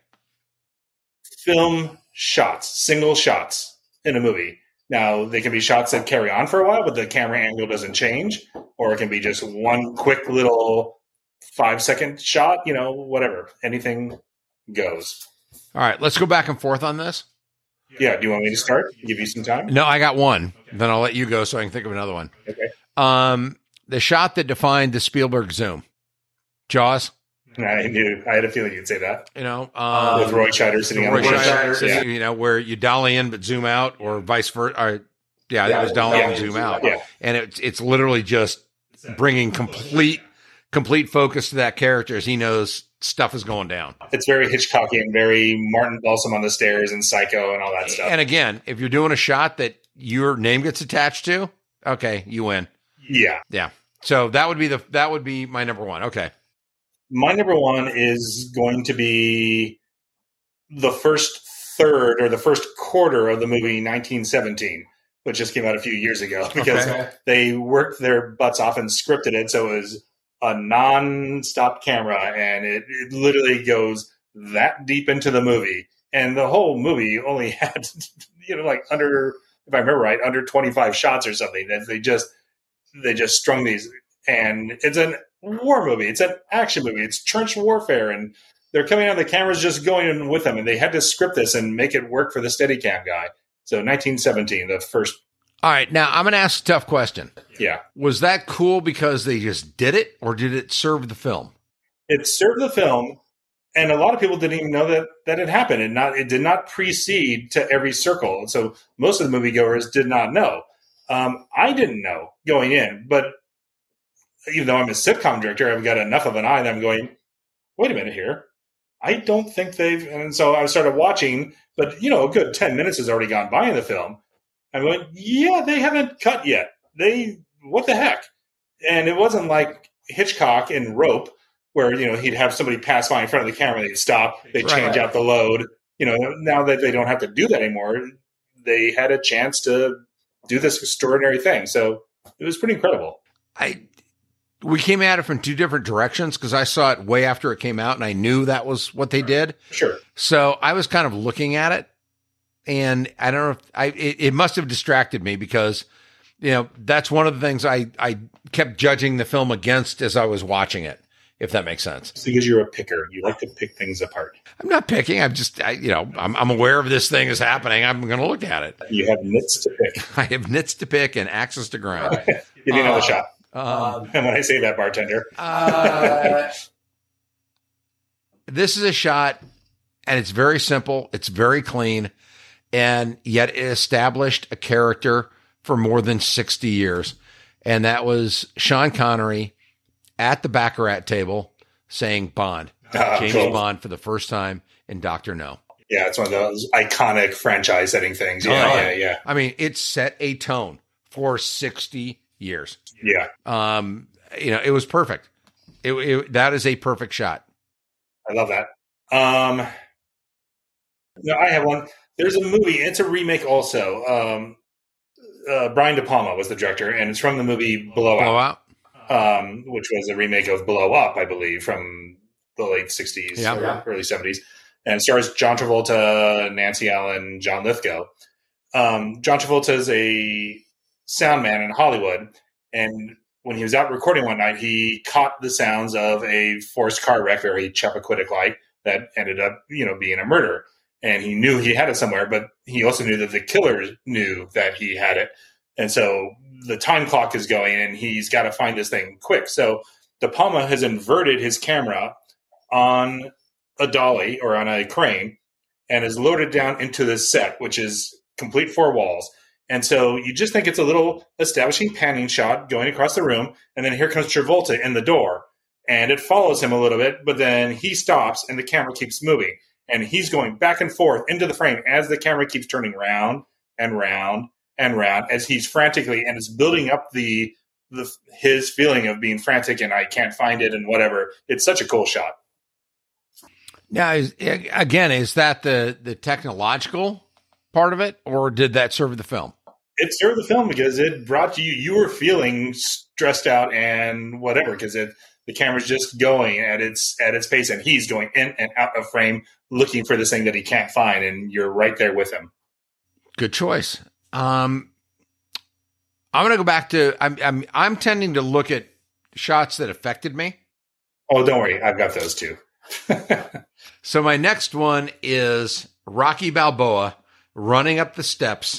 Film shots, single shots in a movie. Now, they can be shots that carry on for a while, but the camera angle doesn't change, or it can be just one quick little 5-second shot, whatever. Anything goes. All right, let's go back and forth on this. Yeah, do you want me to start? Give you some time? No, I got one. Okay. Then I'll let you go so I can think of another one. Okay. The shot that defined the Spielberg zoom. Jaws. I had a feeling you'd say that. With Roy Scheider sitting on the bench. Where you dolly in but zoom out, or vice versa. That was dolly in and zoom out. Yeah. And it's literally just bringing complete focus to that character as he knows stuff is going down. It's very Hitchcockian, very Martin Balsam on the Stairs and Psycho and all that stuff. And again, if you're doing a shot that your name gets attached to, okay, you win. Yeah. Yeah. So that would be my number one. Okay. My number one is going to be the first third or the first quarter of the movie 1917, which just came out a few years ago because they worked their butts off and scripted it. So it was a non-stop camera, and it literally goes that deep into the movie. And the whole movie only had, under 25 shots or something. That they just strung these. And it's a war movie. It's an action movie. It's trench warfare, and they're coming out. The camera's just going in with them, and they had to script this and make it work for the Steadicam guy. So 1917, the first. All right, now I'm going to ask a tough question. Yeah, was that cool because they just did it, or did it serve the film? It served the film, and a lot of people didn't even know that it happened. It did not precede to every circle, so most of the moviegoers did not know. I didn't know going in, but even though I'm a sitcom director, I've got enough of an eye that I'm going, wait a minute here. I don't think they've... And so I started watching, but, a good 10 minutes has already gone by in the film. I'm going, yeah, they haven't cut yet. What the heck? And it wasn't like Hitchcock in Rope, where, he'd have somebody pass by in front of the camera, they'd stop, they'd change out the load. Now that they don't have to do that anymore, they had a chance to do this extraordinary thing. So it was pretty incredible. We came at it from two different directions because I saw it way after it came out and I knew that was what they did. Sure. So I was kind of looking at it, and I don't know if it must have distracted me because, that's one of the things I kept judging the film against as I was watching it, if that makes sense. It's because you're a picker. You like to pick things apart. I'm not picking. I'm aware of this thing is happening. I'm going to look at it. You have nits to pick. I have nits to pick and axes to grind. Give me another shot. And when I say that, bartender. This is a shot, and it's very simple. It's very clean, and yet it established a character for more than 60 years. And that was Sean Connery at the Baccarat table saying Bond. James Bond for the first time in Dr. No. Yeah, it's one of those iconic franchise-setting things. Yeah. I mean, it set a tone for 60 years. Yeah. It was perfect. That is a perfect shot. I love that. No, I have one. There's a movie. It's a remake also. Brian De Palma was the director, and it's from the movie Blowout. Which was a remake of Blow Up, I believe, from the late 60s or early 70s. And it stars John Travolta, Nancy Allen, John Lithgow. John Travolta is a sound man in Hollywood. And when he was out recording one night, he caught the sounds of a forced car wreck, very Chappaquiddick-like, that ended up, being a murder. And he knew he had it somewhere, but he also knew that the killer knew that he had it. And so the time clock is going, and he's got to find this thing quick. So De Palma has inverted his camera on a dolly or on a crane and is loaded down into this set, which is complete four walls. And so you just think it's a little establishing panning shot going across the room, and then here comes Travolta in the door, and it follows him a little bit, but then he stops and the camera keeps moving, and he's going back and forth into the frame as the camera keeps turning round and round and round as he's frantically, and it's building up his feeling of being frantic and I can't find it and whatever. It's such a cool shot. Now, again, is that the technological part of it, or did that serve the film? It served the film because it brought you were feeling stressed out and whatever, because the camera's just going at its pace, and he's going in and out of frame looking for this thing that he can't find, and you're right there with him. Good choice. I'm going to go back to I'm tending to look at shots that affected me. Oh, don't worry, I've got those too. So my next one is Rocky Balboa running up the steps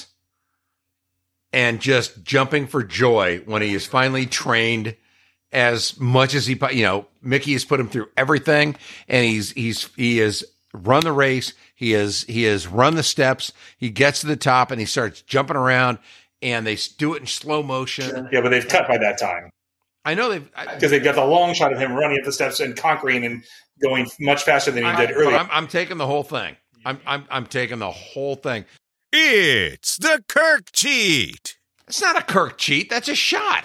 and just jumping for joy when he is finally trained as much as Mickey has put him through everything, and he has run the race. He has run the steps. He gets to the top and he starts jumping around, and they do it in slow motion. Yeah, but they've cut by that time. I know because they've got the long shot of him running up the steps and conquering and going much faster than he did earlier. I'm taking the whole thing. I'm taking the whole thing. It's the Kirk cheat. It's not a Kirk cheat. That's a shot.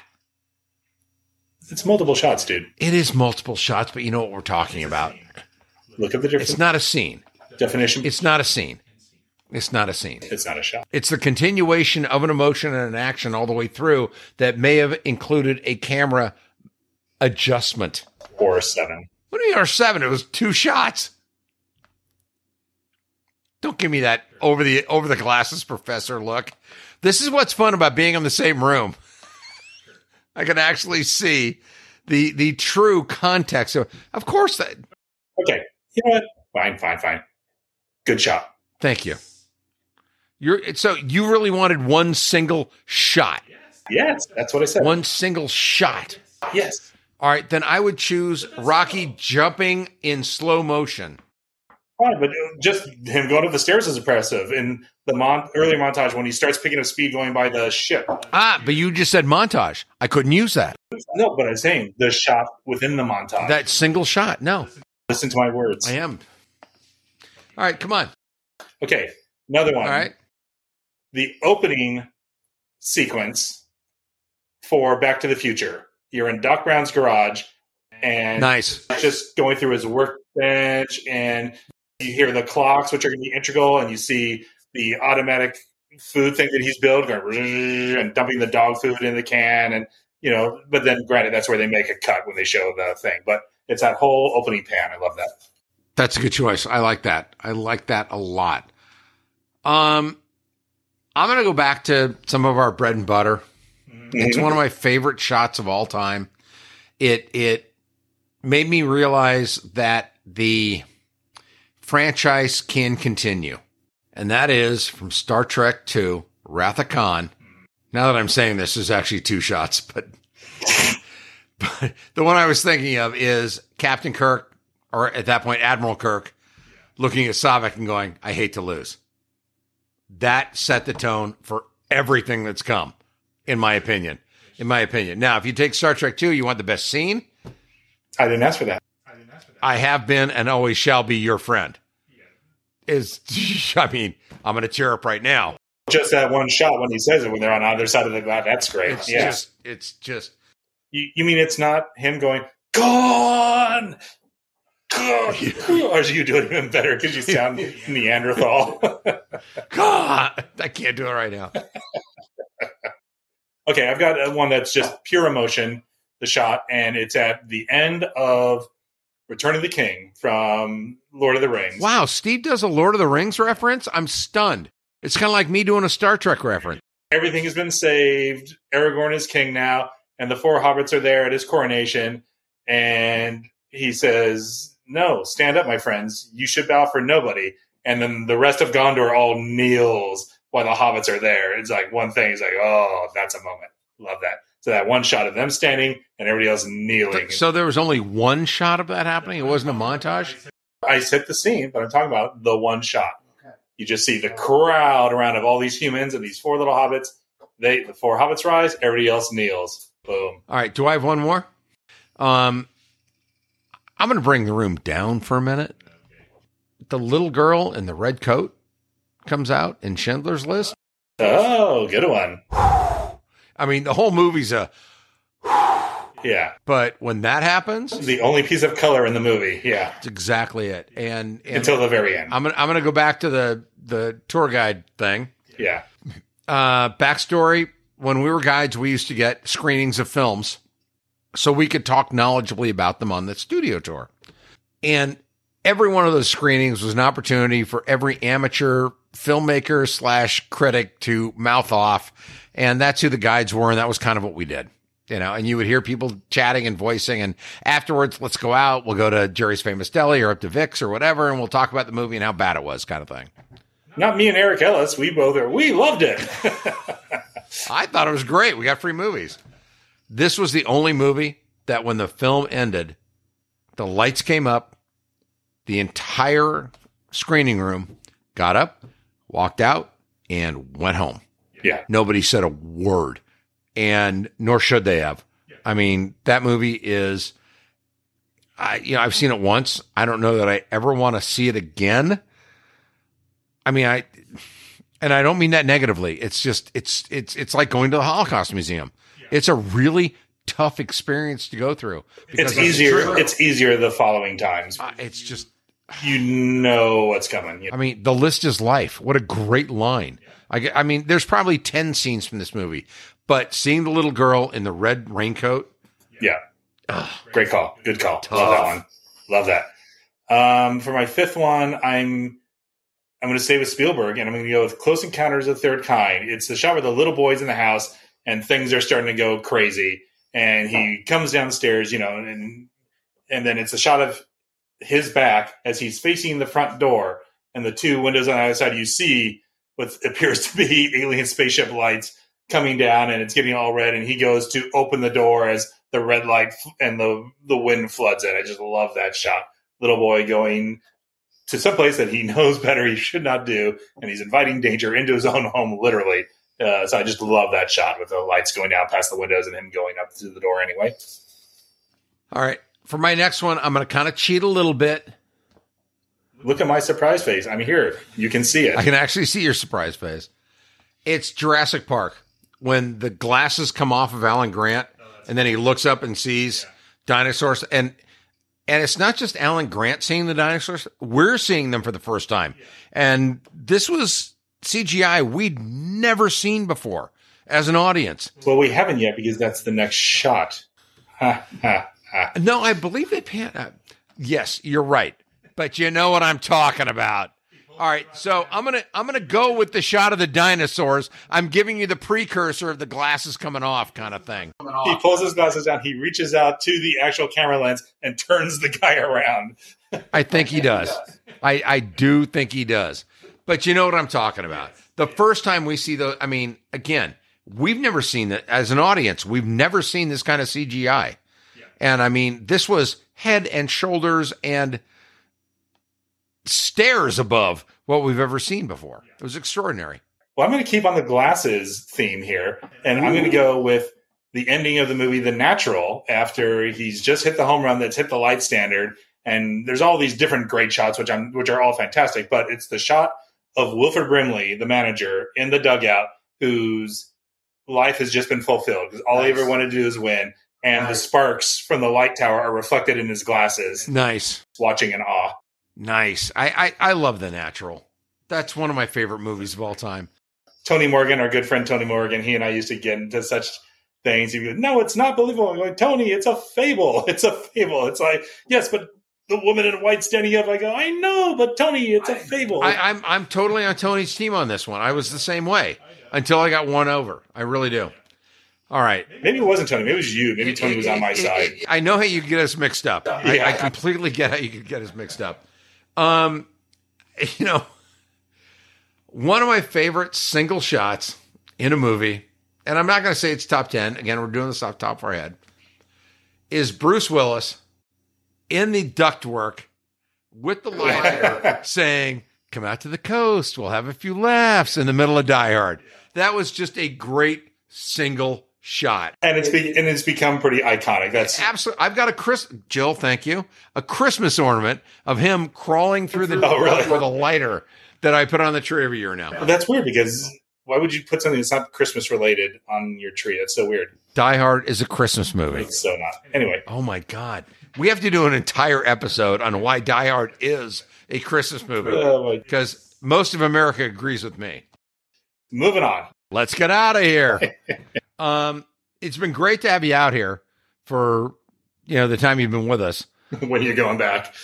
It's multiple shots, dude. It is multiple shots, but you know what we're talking about. Look at the difference. It's not a scene. Definition. It's not a scene. It's not a scene. It's not a shot. It's the continuation of an emotion and an action all the way through that may have included a camera adjustment. Or 7. What do you mean, or 7? It was 2 shots. Don't give me that over the glasses professor look. This is what's fun about being in the same room. I can actually see the true context. Of course. Okay. You know what? Fine. Good shot. Thank you. So you really wanted one single shot? Yes, that's what I said. One single shot. Yes. All right, then I would choose Rocky jumping in slow motion. Fine, but just him going up the stairs is impressive. In the earlier montage, when he starts picking up speed going by the ship. But you just said montage. I couldn't use that. No, but I'm saying the shot within the montage. That single shot. No. Listen to my words. I am. All right, come on. Okay, another one. All right. The opening sequence for Back to the Future. You're in Doc Brown's garage, and nice. Just going through his workbench, and you hear the clocks, which are going to be integral, and you see the automatic food thing that he's built, going and dumping the dog food in the can, and But then, granted, that's where they make a cut when they show the thing. But it's that whole opening pan. I love that. That's a good choice. I like that. I like that a lot. I'm going to go back to some of our bread and butter. Mm-hmm. It's one of my favorite shots of all time. It made me realize that the franchise can continue. And that is from Star Trek II, Wrath of Khan. Now that I'm saying this, there's actually 2 shots, but the one I was thinking of is Captain Kirk, or at that point, Admiral Kirk, looking at Saavik and going, I hate to lose. That set the tone for everything that's come, in my opinion. Now, if you take Star Trek II, you want the best scene? I didn't ask for that. I have been and always shall be your friend. I'm going to tear up right now. Just that one shot when he says it, when they're on either side of the glass, that's great. It's just. You mean it's not him going, gone. Or you do it even better because you sound Neanderthal. God, I can't do it right now. Okay, I've got one that's just pure emotion, the shot, and it's at the end of Return of the King from Lord of the Rings. Wow, Steve does a Lord of the Rings reference? I'm stunned. It's kind of like me doing a Star Trek reference. Everything has been saved. Aragorn is king now, and the 4 hobbits are there at his coronation, and he says, no, stand up, my friends. You should bow for nobody. And then the rest of Gondor all kneels while the hobbits are there. It's like one thing. It's like, oh, that's a moment. Love that. So that one shot of them standing and everybody else kneeling. So there was only one shot of that happening? It wasn't a montage? I set the scene, but I'm talking about the one shot. Okay. You just see the crowd around of all these humans and these 4 little hobbits. The 4 hobbits rise, everybody else kneels. Boom. All right, do I have one more? I'm going to bring the room down for a minute. The little girl in the red coat comes out in Schindler's List. Oh, good one. I mean, the whole movie's a... Yeah. But when that happens... The only piece of color in the movie, yeah. That's exactly it. And until the very end. I'm gonna go back to the tour guide thing. Yeah. Backstory, when we were guides, we used to get screenings of films so we could talk knowledgeably about them on the studio tour. And every one of those screenings was an opportunity for every amateur filmmaker / critic to mouth off. And that's who the guides were. And that was kind of what we did, and you would hear people chatting and voicing. And afterwards, let's go out. We'll go to Jerry's Famous Deli or up to Vic's or whatever. And we'll talk about the movie and how bad it was, kind of thing. Not me and Eric Ellis. We loved it. I thought it was great. We got free movies. This was the only movie that when the film ended, the lights came up, the entire screening room got up, walked out, and went home. Yeah. Nobody said a word, and nor should they have. I mean, that movie is, I've seen it once. I don't know that I ever want to see it again. I mean, and I don't mean that negatively. It's just, it's like going to the Holocaust Museum. It's a really tough experience to go through. It's easier. It's easier the following times. It's just, you know what's coming. I mean, the list is life. What a great line. I mean, there's probably 10 scenes from this movie, but seeing the little girl in the red raincoat. Yeah. Great call. Good call. Tough. Love that one. Love that. For my 5th one, I'm going to stay with Spielberg, and I'm going to go with Close Encounters of the Third Kind. It's the shot where the little boy's in the house and things are starting to go crazy. And he comes downstairs, and then it's a shot of his back as he's facing the front door, and the 2 windows on the other side, you see what appears to be alien spaceship lights coming down, and it's getting all red, and he goes to open the door as the red light and the wind floods in. I just love that shot. Little boy going to someplace that he knows better he should not do, and he's inviting danger into his own home, literally. So I just love that shot with the lights going down past the windows and him going up to the door anyway. All right. For my next one, I'm going to kind of cheat a little bit. Look at my surprise face. I'm here. You can see it. I can actually see your surprise face. It's Jurassic Park. When the glasses come off of Alan Grant, and then he looks up and sees dinosaurs. And it's not just Alan Grant seeing the dinosaurs. We're seeing them for the first time. And this was CGI we'd never seen before as an audience. Well, we haven't yet because that's the next shot. No, I believe they pan. Yes, you're right. But you know what I'm talking about. All right, so I'm gonna go with the shot of the dinosaurs. I'm giving you the precursor of the glasses coming off kind of thing. He pulls his glasses down. He reaches out to the actual camera lens and turns the guy around. I think he does. I do think he does. But you know what I'm talking about. The first time we see those, I mean, again, we've never seen that as an audience. We've never seen this kind of CGI. And I mean, this was head and shoulders and stairs above what we've ever seen before. It was extraordinary. Well, I'm going to keep on the glasses theme here, and I'm going to go with the ending of the movie The Natural after he's just hit the home run that's hit the light standard. And there's all these different great shots, which are all fantastic, but it's the shot of Wilford Brimley, the manager, in the dugout, whose life has just been fulfilled because all he ever wanted to do is win. and the sparks from the light tower are reflected in his glasses. Nice. Watching in awe. Nice. I love The Natural. That's one of my favorite movies of all time. Tony Morgan, our good friend Tony Morgan, he and I used to get into such things. He'd go, no, it's not believable. I'm going, Tony, it's a fable. It's a fable. It's like, yes, but the woman in white standing up. I go, I know, but Tony, it's a fable. I'm totally on Tony's team on this one. I was the same way until I got won over. I really do. All right. Maybe it wasn't Tony. Maybe it was you. Maybe Tony was on my side. I know how you get us mixed up. Yeah. I completely get how you could get us mixed up. One of my favorite single shots in a movie, and I'm not going to say it's top 10. Again, we're doing this off the top of our head, is Bruce Willis in the ductwork with the lighter saying, come out to the coast. We'll have a few laughs in the middle of Die Hard. That was just a great single shot. And it's become pretty iconic. That's absolutely. I've got Jill, thank you. A Christmas ornament of him crawling through the really? with a lighter that I put on the tree every year now. Well, that's weird because why would you put something that's not Christmas related on your tree? That's so weird. Die Hard is a Christmas movie. It's so not. Anyway. Oh my God. We have to do an entire episode on why Die Hard is a Christmas movie. Because most of America agrees with me. Moving on. Let's get out of here. It's been great to have you out here for, the time you've been with us. When you're going back.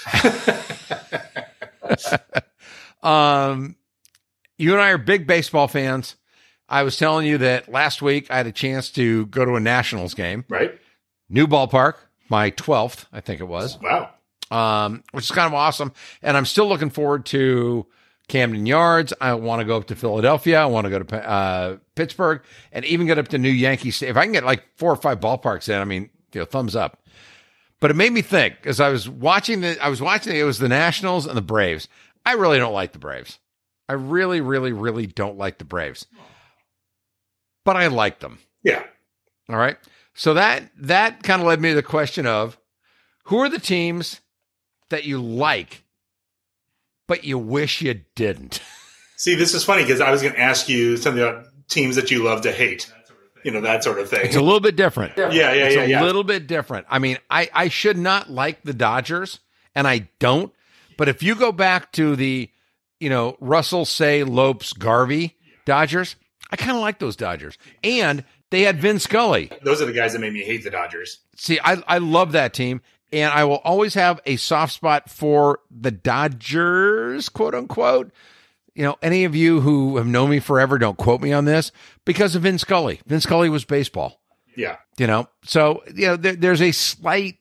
You and I are big baseball fans. I was telling you that last week I had a chance to go to a Nationals game. Right. New ballpark, my 12th, I think it was. Wow. Which is kind of awesome. And I'm still looking forward to Camden Yards. I want to go up to Philadelphia. I want to go to Pittsburgh and even get up to New Yankee Stadium. If I can get like 4 or 5 ballparks in, thumbs up. But it made me think as I was watching it was the Nationals and the Braves. I really don't like the Braves. I really, really, really don't like the Braves. But I like them. Yeah. All right. So that kind of led me to the question of who are the teams that you like, but you wish you didn't? See, this is funny because I was going to ask you something about teams that you love to hate. That sort of thing. It's a little bit different. Yeah. It's a little bit different. I mean, I should not like the Dodgers, and I don't. But if you go back to the, Russell, Say, Lopes, Garvey Dodgers, I kind of like those Dodgers. And they had Vin Scully. Those are the guys that made me hate the Dodgers. See, I love that team. And I will always have a soft spot for the Dodgers, quote unquote. Any of you who have known me forever, don't quote me on this, because of Vin Scully. Vin Scully was baseball. Yeah. So, there's a slight,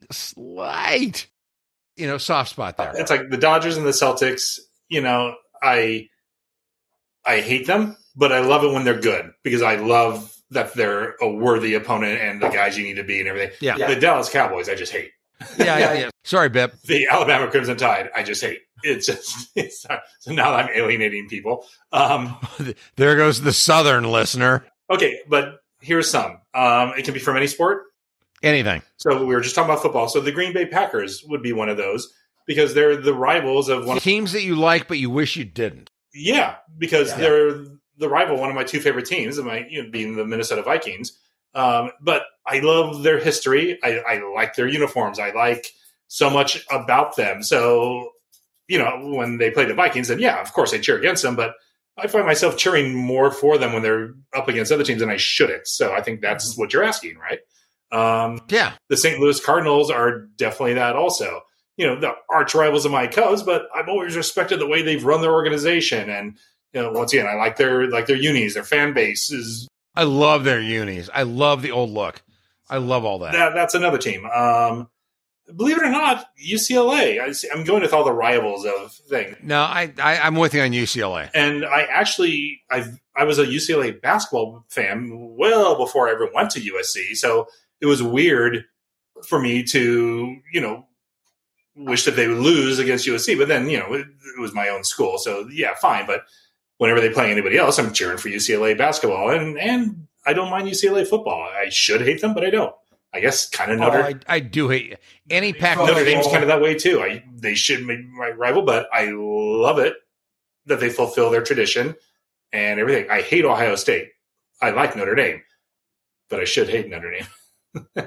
soft spot there. It's like the Dodgers and the Celtics, I hate them, but I love it when they're good because I love that they're a worthy opponent and the guys you need to be and everything. Yeah. The Dallas Cowboys, I just hate. Yeah. Sorry, Bip. The Alabama Crimson Tide, I just hate. So now I'm alienating people. There goes the Southern listener. Okay, but here's some. It can be from any sport. Anything. So we were just talking about football. So the Green Bay Packers would be one of those because they're the rivals of one teams that you like, but you wish you didn't. Yeah, because they're the rival, one of my 2 favorite teams, being the Minnesota Vikings. But I love their history. I like their uniforms. I like so much about them. So, when they play the Vikings, then of course I cheer against them. But I find myself cheering more for them when they're up against other teams, and I shouldn't. So I think that's what you're asking, right? The St. Louis Cardinals are definitely that also. The arch rivals of my Cubs, but I've always respected the way they've run their organization. And, once again, I like their unis, their fan base is. I love their unis. I love the old look. I love all that. That's another team. Believe it or not, UCLA. I'm going with all the rivals of things. No, I'm with you on UCLA. And I was a UCLA basketball fan well before I ever went to USC. So it was weird for me to, wish that they would lose against USC. But then, it was my own school. So, fine. But whenever they play anybody else, I'm cheering for UCLA basketball. And I don't mind UCLA football. I should hate them, but I don't. I guess kind of Notre. I do hate any Pac. Notre Dame's kind of that way too. They should be my rival, but I love it that they fulfill their tradition and everything. I hate Ohio State. I like Notre Dame, but I should hate Notre Dame.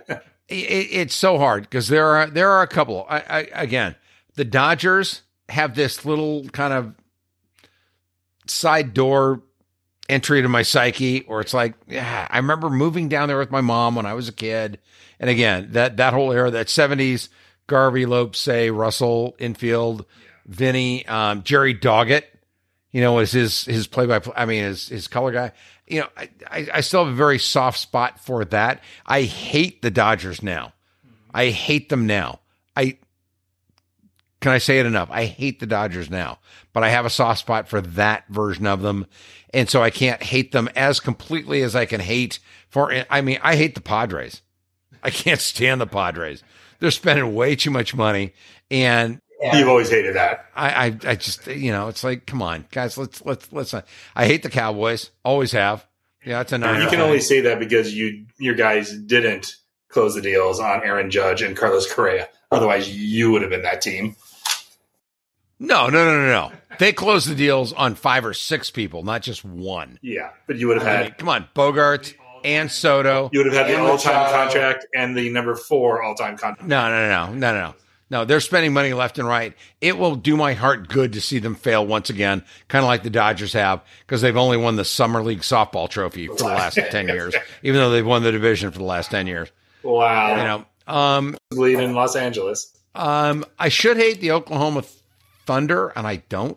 It's so hard because there are a couple. Again, the Dodgers have this little kind of side door entry to my psyche, or it's like, yeah, I remember moving down there with my mom when I was a kid. And again, that whole era, that 70s, Garvey, Lopes, Russell, Infield, Vinny, Jerry Doggett, was his play-by-play. I mean, his color guy. I still have a very soft spot for that. I hate the Dodgers now. I hate them now. Can I say it enough? I hate the Dodgers now, but I have a soft spot for that version of them. And so I can't hate them as completely as I can hate I hate the Padres. I can't stand the Padres. They're spending way too much money. And you've always hated that. I just, it's like, come on, guys, let's not. I hate the Cowboys. Always have. Yeah, it's a 9. You can only say that because your guys didn't close the deals on Aaron Judge and Carlos Correa. Otherwise, you would have been that team. No. They closed the deals on 5 or 6 people, not just one. Yeah, but you would have had. Come on, Bogarts and Soto. You would have had the all-time contract and the number 4 all-time contract. No, they're spending money left and right. It will do my heart good to see them fail once again, kind of like the Dodgers have, because they've only won the Summer League softball trophy for the last 10 years, even though they've won the division for the last 10 years. Wow. Bleed in Los Angeles. I should hate the Oklahoma Thunder, and I don't.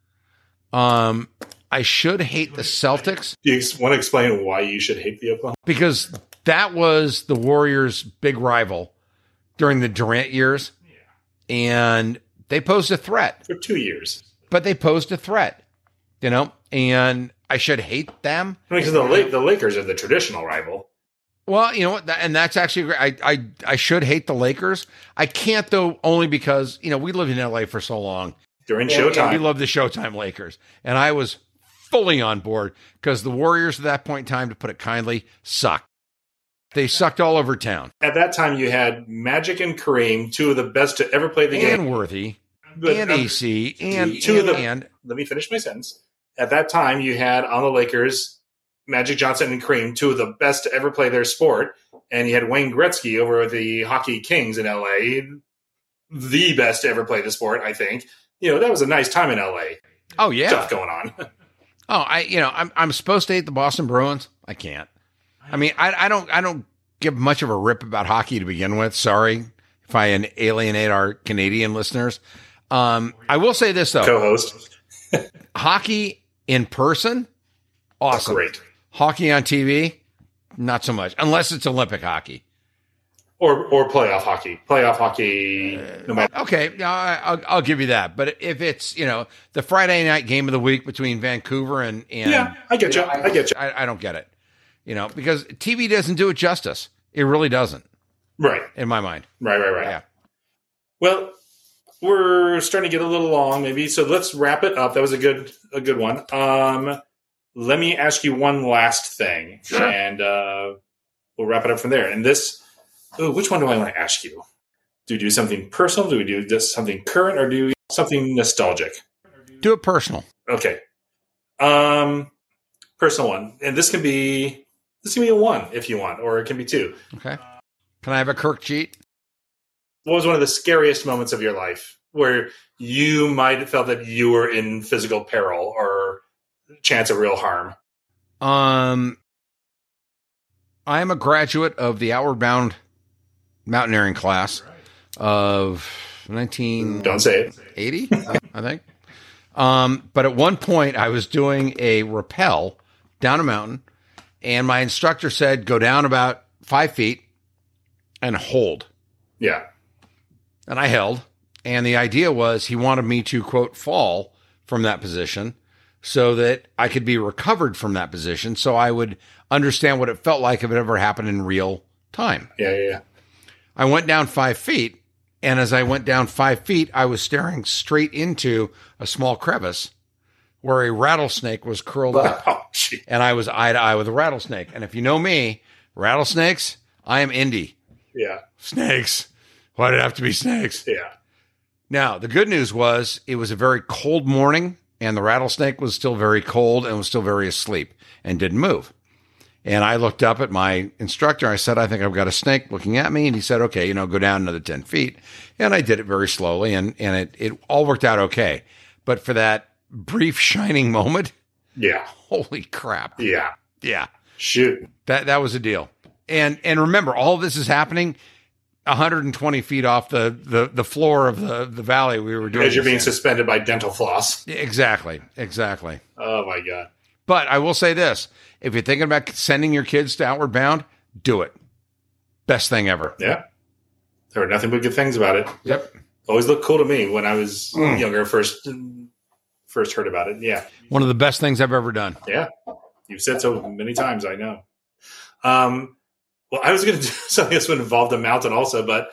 I should hate the Celtics. Do you want to explain why you should hate the Oklahoma? Because that was the Warriors' big rival during the Durant years. And they posed a threat. For 2 years. But they posed a threat, and I should hate them. Because the Lakers are the traditional rival. Well, you know what? And that's actually great. I should hate the Lakers. I can't, though, only because, we lived in LA for so long. During Showtime. And we loved the Showtime Lakers. And I was fully on board because the Warriors at that point in time, to put it kindly, sucked. They sucked all over town. At that time, you had Magic and Kareem, 2 of the best to ever play the game. And Worthy, and AC, and let me finish my sentence. At that time, you had on the Lakers, Magic Johnson and Kareem, 2 of the best to ever play their sport. And you had Wayne Gretzky over the Hockey Kings in LA, the best to ever play the sport, I think. That was a nice time in LA. Oh, yeah. Stuff going on. I'm supposed to hate the Boston Bruins. I can't. I mean, I don't give much of a rip about hockey to begin with. Sorry if I alienate our Canadian listeners. I will say this, though. Co-host. Hockey in person, awesome. Great. Hockey on TV, not so much, unless it's Olympic hockey. Or playoff hockey. Playoff hockey, no matter. Okay, I'll give you that. But if it's, the Friday night game of the week between Vancouver and yeah, I get you. I don't get it. Because TV doesn't do it justice. It really doesn't. Right. In my mind. Right. Yeah. Well, we're starting to get a little long, maybe. So let's wrap it up. That was a good one. Let me ask you one last thing. Sure. And we'll wrap it up from there. And which one do I want to ask you? Do we do something personal? Do we do just something current? Or do we do something nostalgic? Do it personal. Okay. Personal one. And this can be a 1 if you want, or it can be 2. Okay. Can I have a Kirk cheat? What was one of the scariest moments of your life where you might have felt that you were in physical peril or chance of real harm? I am a graduate of the Outward Bound mountaineering class of 1980, Don't say it. I think. But at one point I was doing a rappel down a mountain, and my instructor said, go down about 5 feet and hold. Yeah. And I held. And the idea was he wanted me to, quote, fall from that position so that I could be recovered from that position so I would understand what it felt like if it ever happened in real time. Yeah. I went down 5 feet, and as I went down 5 feet, I was staring straight into a small crevice where a rattlesnake was curled up. Oh, gee. And I was eye to eye with a rattlesnake. And if you know me, rattlesnakes, I am indie. Yeah. Snakes. Why did it have to be snakes? Yeah. Now, the good news was it was a very cold morning, and the rattlesnake was still very cold and was still very asleep and didn't move. And I looked up at my instructor. I said, I think I've got a snake looking at me. And he said, okay, go down another 10 feet. And I did it very slowly, and it all worked out okay. But for that brief shining moment, Yeah. holy crap. Yeah. Yeah. Shoot. That was a deal. And remember, all of this is happening 120 feet off the floor of the valley we were doing. As you're being this in. suspended by dental floss. Exactly. Oh, my God. But I will say this. If you're thinking about sending your kids to Outward Bound, do it. Best thing ever. Yeah. There were nothing but good things about it. Yep. Always looked cool to me when I was younger, first heard about it. Yeah. One of the best things I've ever done. Yeah. You've said so many times, I know. Well, I was going to do something else that involved a mountain also, but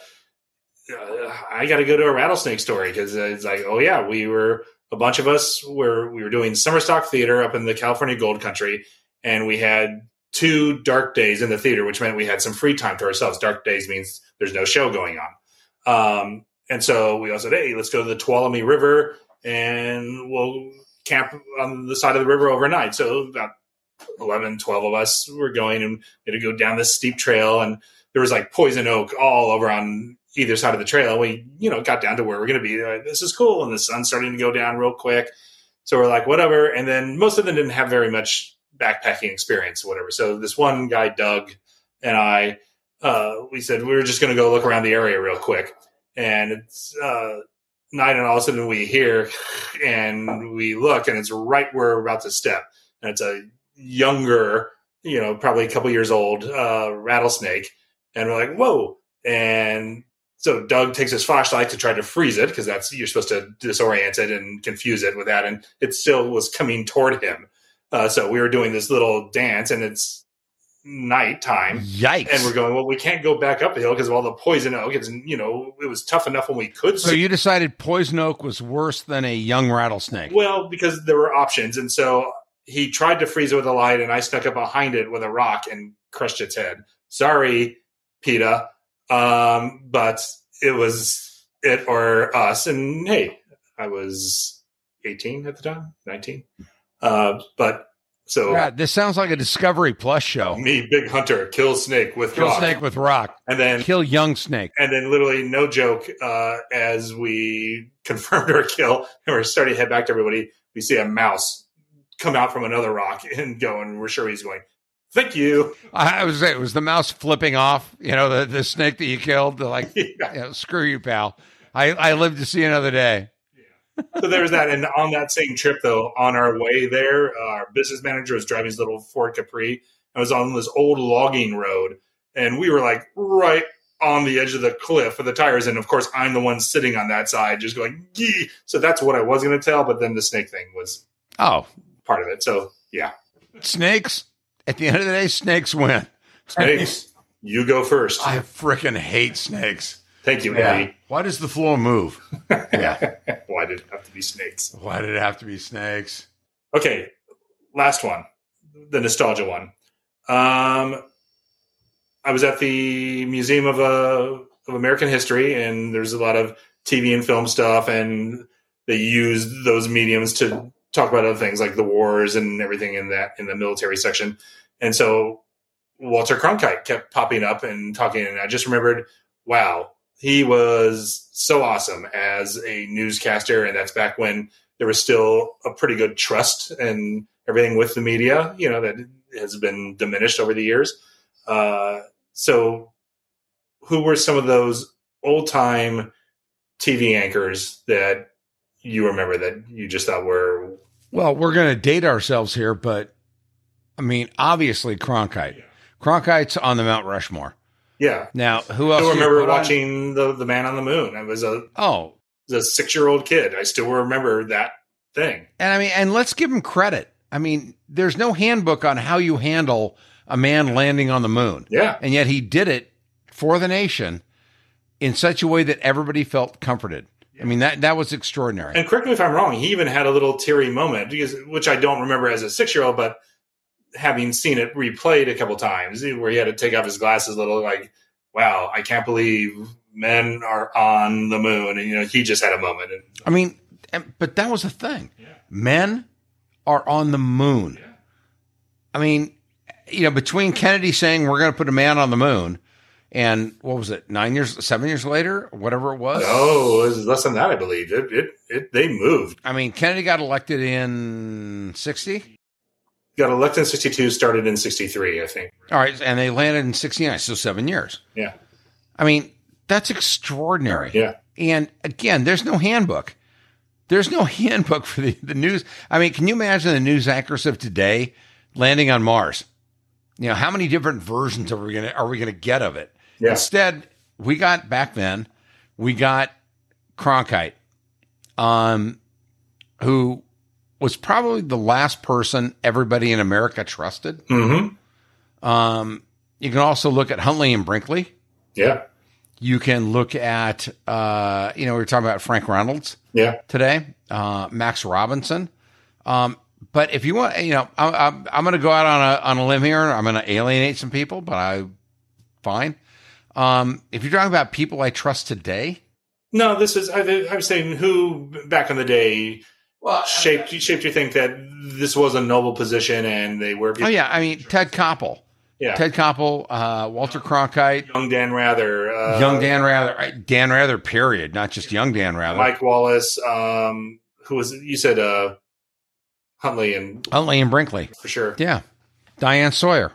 I got to go to a rattlesnake story because it's like, oh, yeah, a bunch of us we were doing summer stock theater up in the California Gold Country, and we had 2 dark days in the theater, which meant we had some free time to ourselves. Dark days means there's no show going on. And so we all said, hey, let's go to the Tuolumne River and we'll camp on the side of the river overnight. So about 11, 12 of us were going, and we had to go down this steep trail, and there was like poison oak all over on either side of the trail. We, got down to where we're going to be. Like, this is cool. And the sun's starting to go down real quick. So we're like, whatever. And then most of them didn't have very much backpacking experience or whatever. So this one guy, Doug, and I, we said, we were just going to go look around the area real quick. And it's night, and all of a sudden we hear and we look, and it's right where we're about to step. And it's a younger, probably a couple years old rattlesnake. And we're like, whoa. And so Doug takes his flashlight to try to freeze it, because you're supposed to disorient it and confuse it with that. And it still was coming toward him. So we were doing this little dance, and it's nighttime. Yikes. And we're going, well, we can't go back up the hill because of all the poison oak. It's, it was tough enough when we could. So you decided poison oak was worse than a young rattlesnake? Well, because there were options. And so he tried to freeze it with a light, and I snuck up behind it with a rock and crushed its head. Sorry, PETA. But it was it or us. And hey, I was 18 at the time, 19. But so yeah, this sounds like a Discovery Plus show. Me, big hunter, kill snake with rock. Snake with rock. And then kill young snake. And then literally, no joke, as we confirmed our kill and we're starting to head back to everybody, we see a mouse come out from another rock and go, and we're sure he's going, thank you. I was saying, it was the mouse flipping off, the snake that you killed. Like, screw you, pal. I live to see another day. So there was that. And on that same trip, though, on our way there, our business manager was driving his little Ford Capri. I was on this old logging road, and we were like right on the edge of the cliff with the tires. And of course, I'm the one sitting on that side just going, gee. So that's what I was going to tell. But then the snake thing was part of it. So, yeah. Snakes. At the end of the day, snakes win. Snakes, you go first. I freaking hate snakes. Thank you, Andy. Why does the floor move? Yeah. Why did it have to be snakes? Why did it have to be snakes? Okay, last one, the nostalgia one. I was at the Museum of American History, and there's a lot of TV and film stuff, and they use those mediums to talk about other things like the wars and everything in the military section. And so Walter Cronkite kept popping up and talking, and I just remembered, wow, he was so awesome as a newscaster. And that's back when there was still a pretty good trust and everything with the media, that has been diminished over the years. So who were some of those old time TV anchors that you remember that you just thought were? Well, we're going to date ourselves here, but I mean, obviously Cronkite. Yeah. Cronkite's on the Mount Rushmore. Yeah. Now, who else? I still remember watching the Man on the Moon. I was a 6-year-old kid. I still remember that thing. And I mean, and let's give him credit. I mean, there's no handbook on how you handle a man landing on the moon. Yeah. And yet he did it for the nation in such a way that everybody felt comforted. I mean, that was extraordinary. And correct me if I'm wrong, he even had a little teary moment, which I don't remember as a 6-year-old, but having seen it replayed a couple times, where he had to take off his glasses a little, like, wow, I can't believe men are on the moon. And, he just had a moment. I mean, but that was the thing. Yeah. Men are on the moon. Yeah. I mean, between Kennedy saying we're going to put a man on the moon and what was it, 7 years later, whatever it was? No, it was less than that, I believe. They moved. I mean, Kennedy got elected in 60? Got elected in 62, started in 63, I think. All right, and they landed in 69, so 7 years. Yeah. I mean, that's extraordinary. Yeah. And again, there's no handbook. There's no handbook for the news. I mean, can you imagine the news anchors of today landing on Mars? How many different versions are we gonna get of it? Yeah. Instead, we got Cronkite, who was probably the last person everybody in America trusted. Mm-hmm. You can also look at Huntley and Brinkley. Yeah. You can look at, we were talking about Frank Reynolds today, Max Robinson. But if you want, I'm going to go out on a limb here. I'm going to alienate some people, but fine. If you're talking about people I trust today. No, this is, I was saying who back in the day shaped you think that this was a noble position and they were. Oh, yeah. I mean, Ted Koppel. Yeah. Ted Koppel, Walter Cronkite. Young Dan Rather. Dan Rather, period. Not just young Dan Rather. Mike Wallace. Who was it? You said Huntley and Brinkley. For sure. Yeah. Diane Sawyer.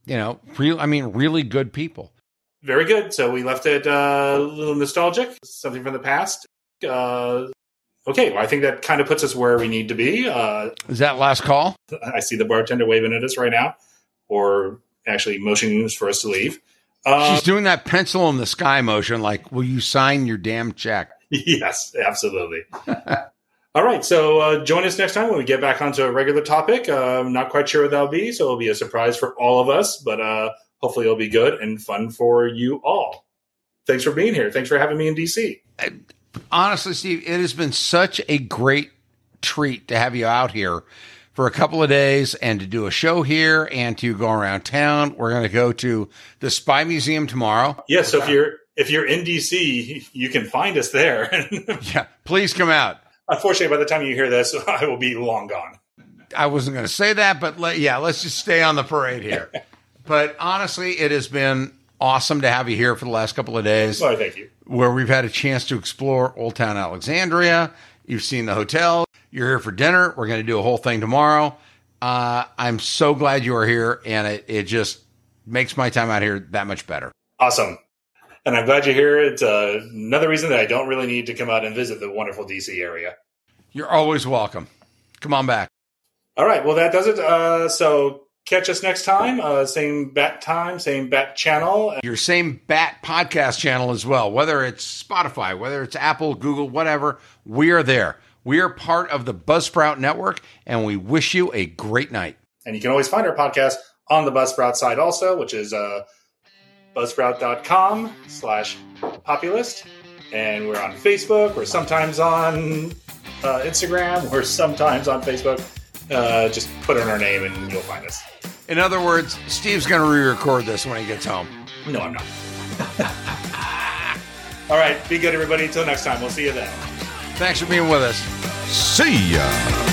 Really good people. Very good. So we left it a little nostalgic, something from the past. Okay, well, I think that kind of puts us where we need to be. Is that last call? I see the bartender waving at us right now, or actually motioning for us to leave. She's doing that pencil in the sky motion, like, will you sign your damn check? Yes, absolutely. All right, so join us next time when we get back onto a regular topic. I'm not quite sure what that'll be, so it'll be a surprise for all of us, but hopefully it'll be good and fun for you all. Thanks for being here. Thanks for having me in DC. Honestly, Steve, it has been such a great treat to have you out here for a couple of days and to do a show here and to go around town. We're going to go to the Spy Museum tomorrow. Yeah, so if you're in DC, you can find us there. Yeah, please come out. Unfortunately, by the time you hear this, I will be long gone. I wasn't going to say that, but let's just stay on the parade here. But honestly, it has been awesome to have you here for the last couple of days. Well, thank you. Where we've had a chance to explore Old Town Alexandria. You've seen the hotel. You're here for dinner. We're going to do a whole thing tomorrow. I'm so glad you are here, and it just makes my time out here that much better. Awesome. And I'm glad you're here. It's another reason that I don't really need to come out and visit the wonderful DC area. You're always welcome. Come on back. All right. Well, that does it. So catch us next time. Same bat time, same bat channel. Your same bat podcast channel as well. Whether it's Spotify, whether it's Apple, Google, whatever, we are there. We are part of the Buzzsprout Network, and we wish you a great night. And you can always find our podcast on the Buzzsprout side also, which is buzzsprout.com/populist. And we're on Facebook. We're sometimes on Instagram. We're sometimes on Facebook. Just put in our name and you'll find us. In other words, Steve's going to re-record this when he gets home. No, I'm not. All right. Be good, everybody. Until next time. We'll see you then. Thanks for being with us. See ya.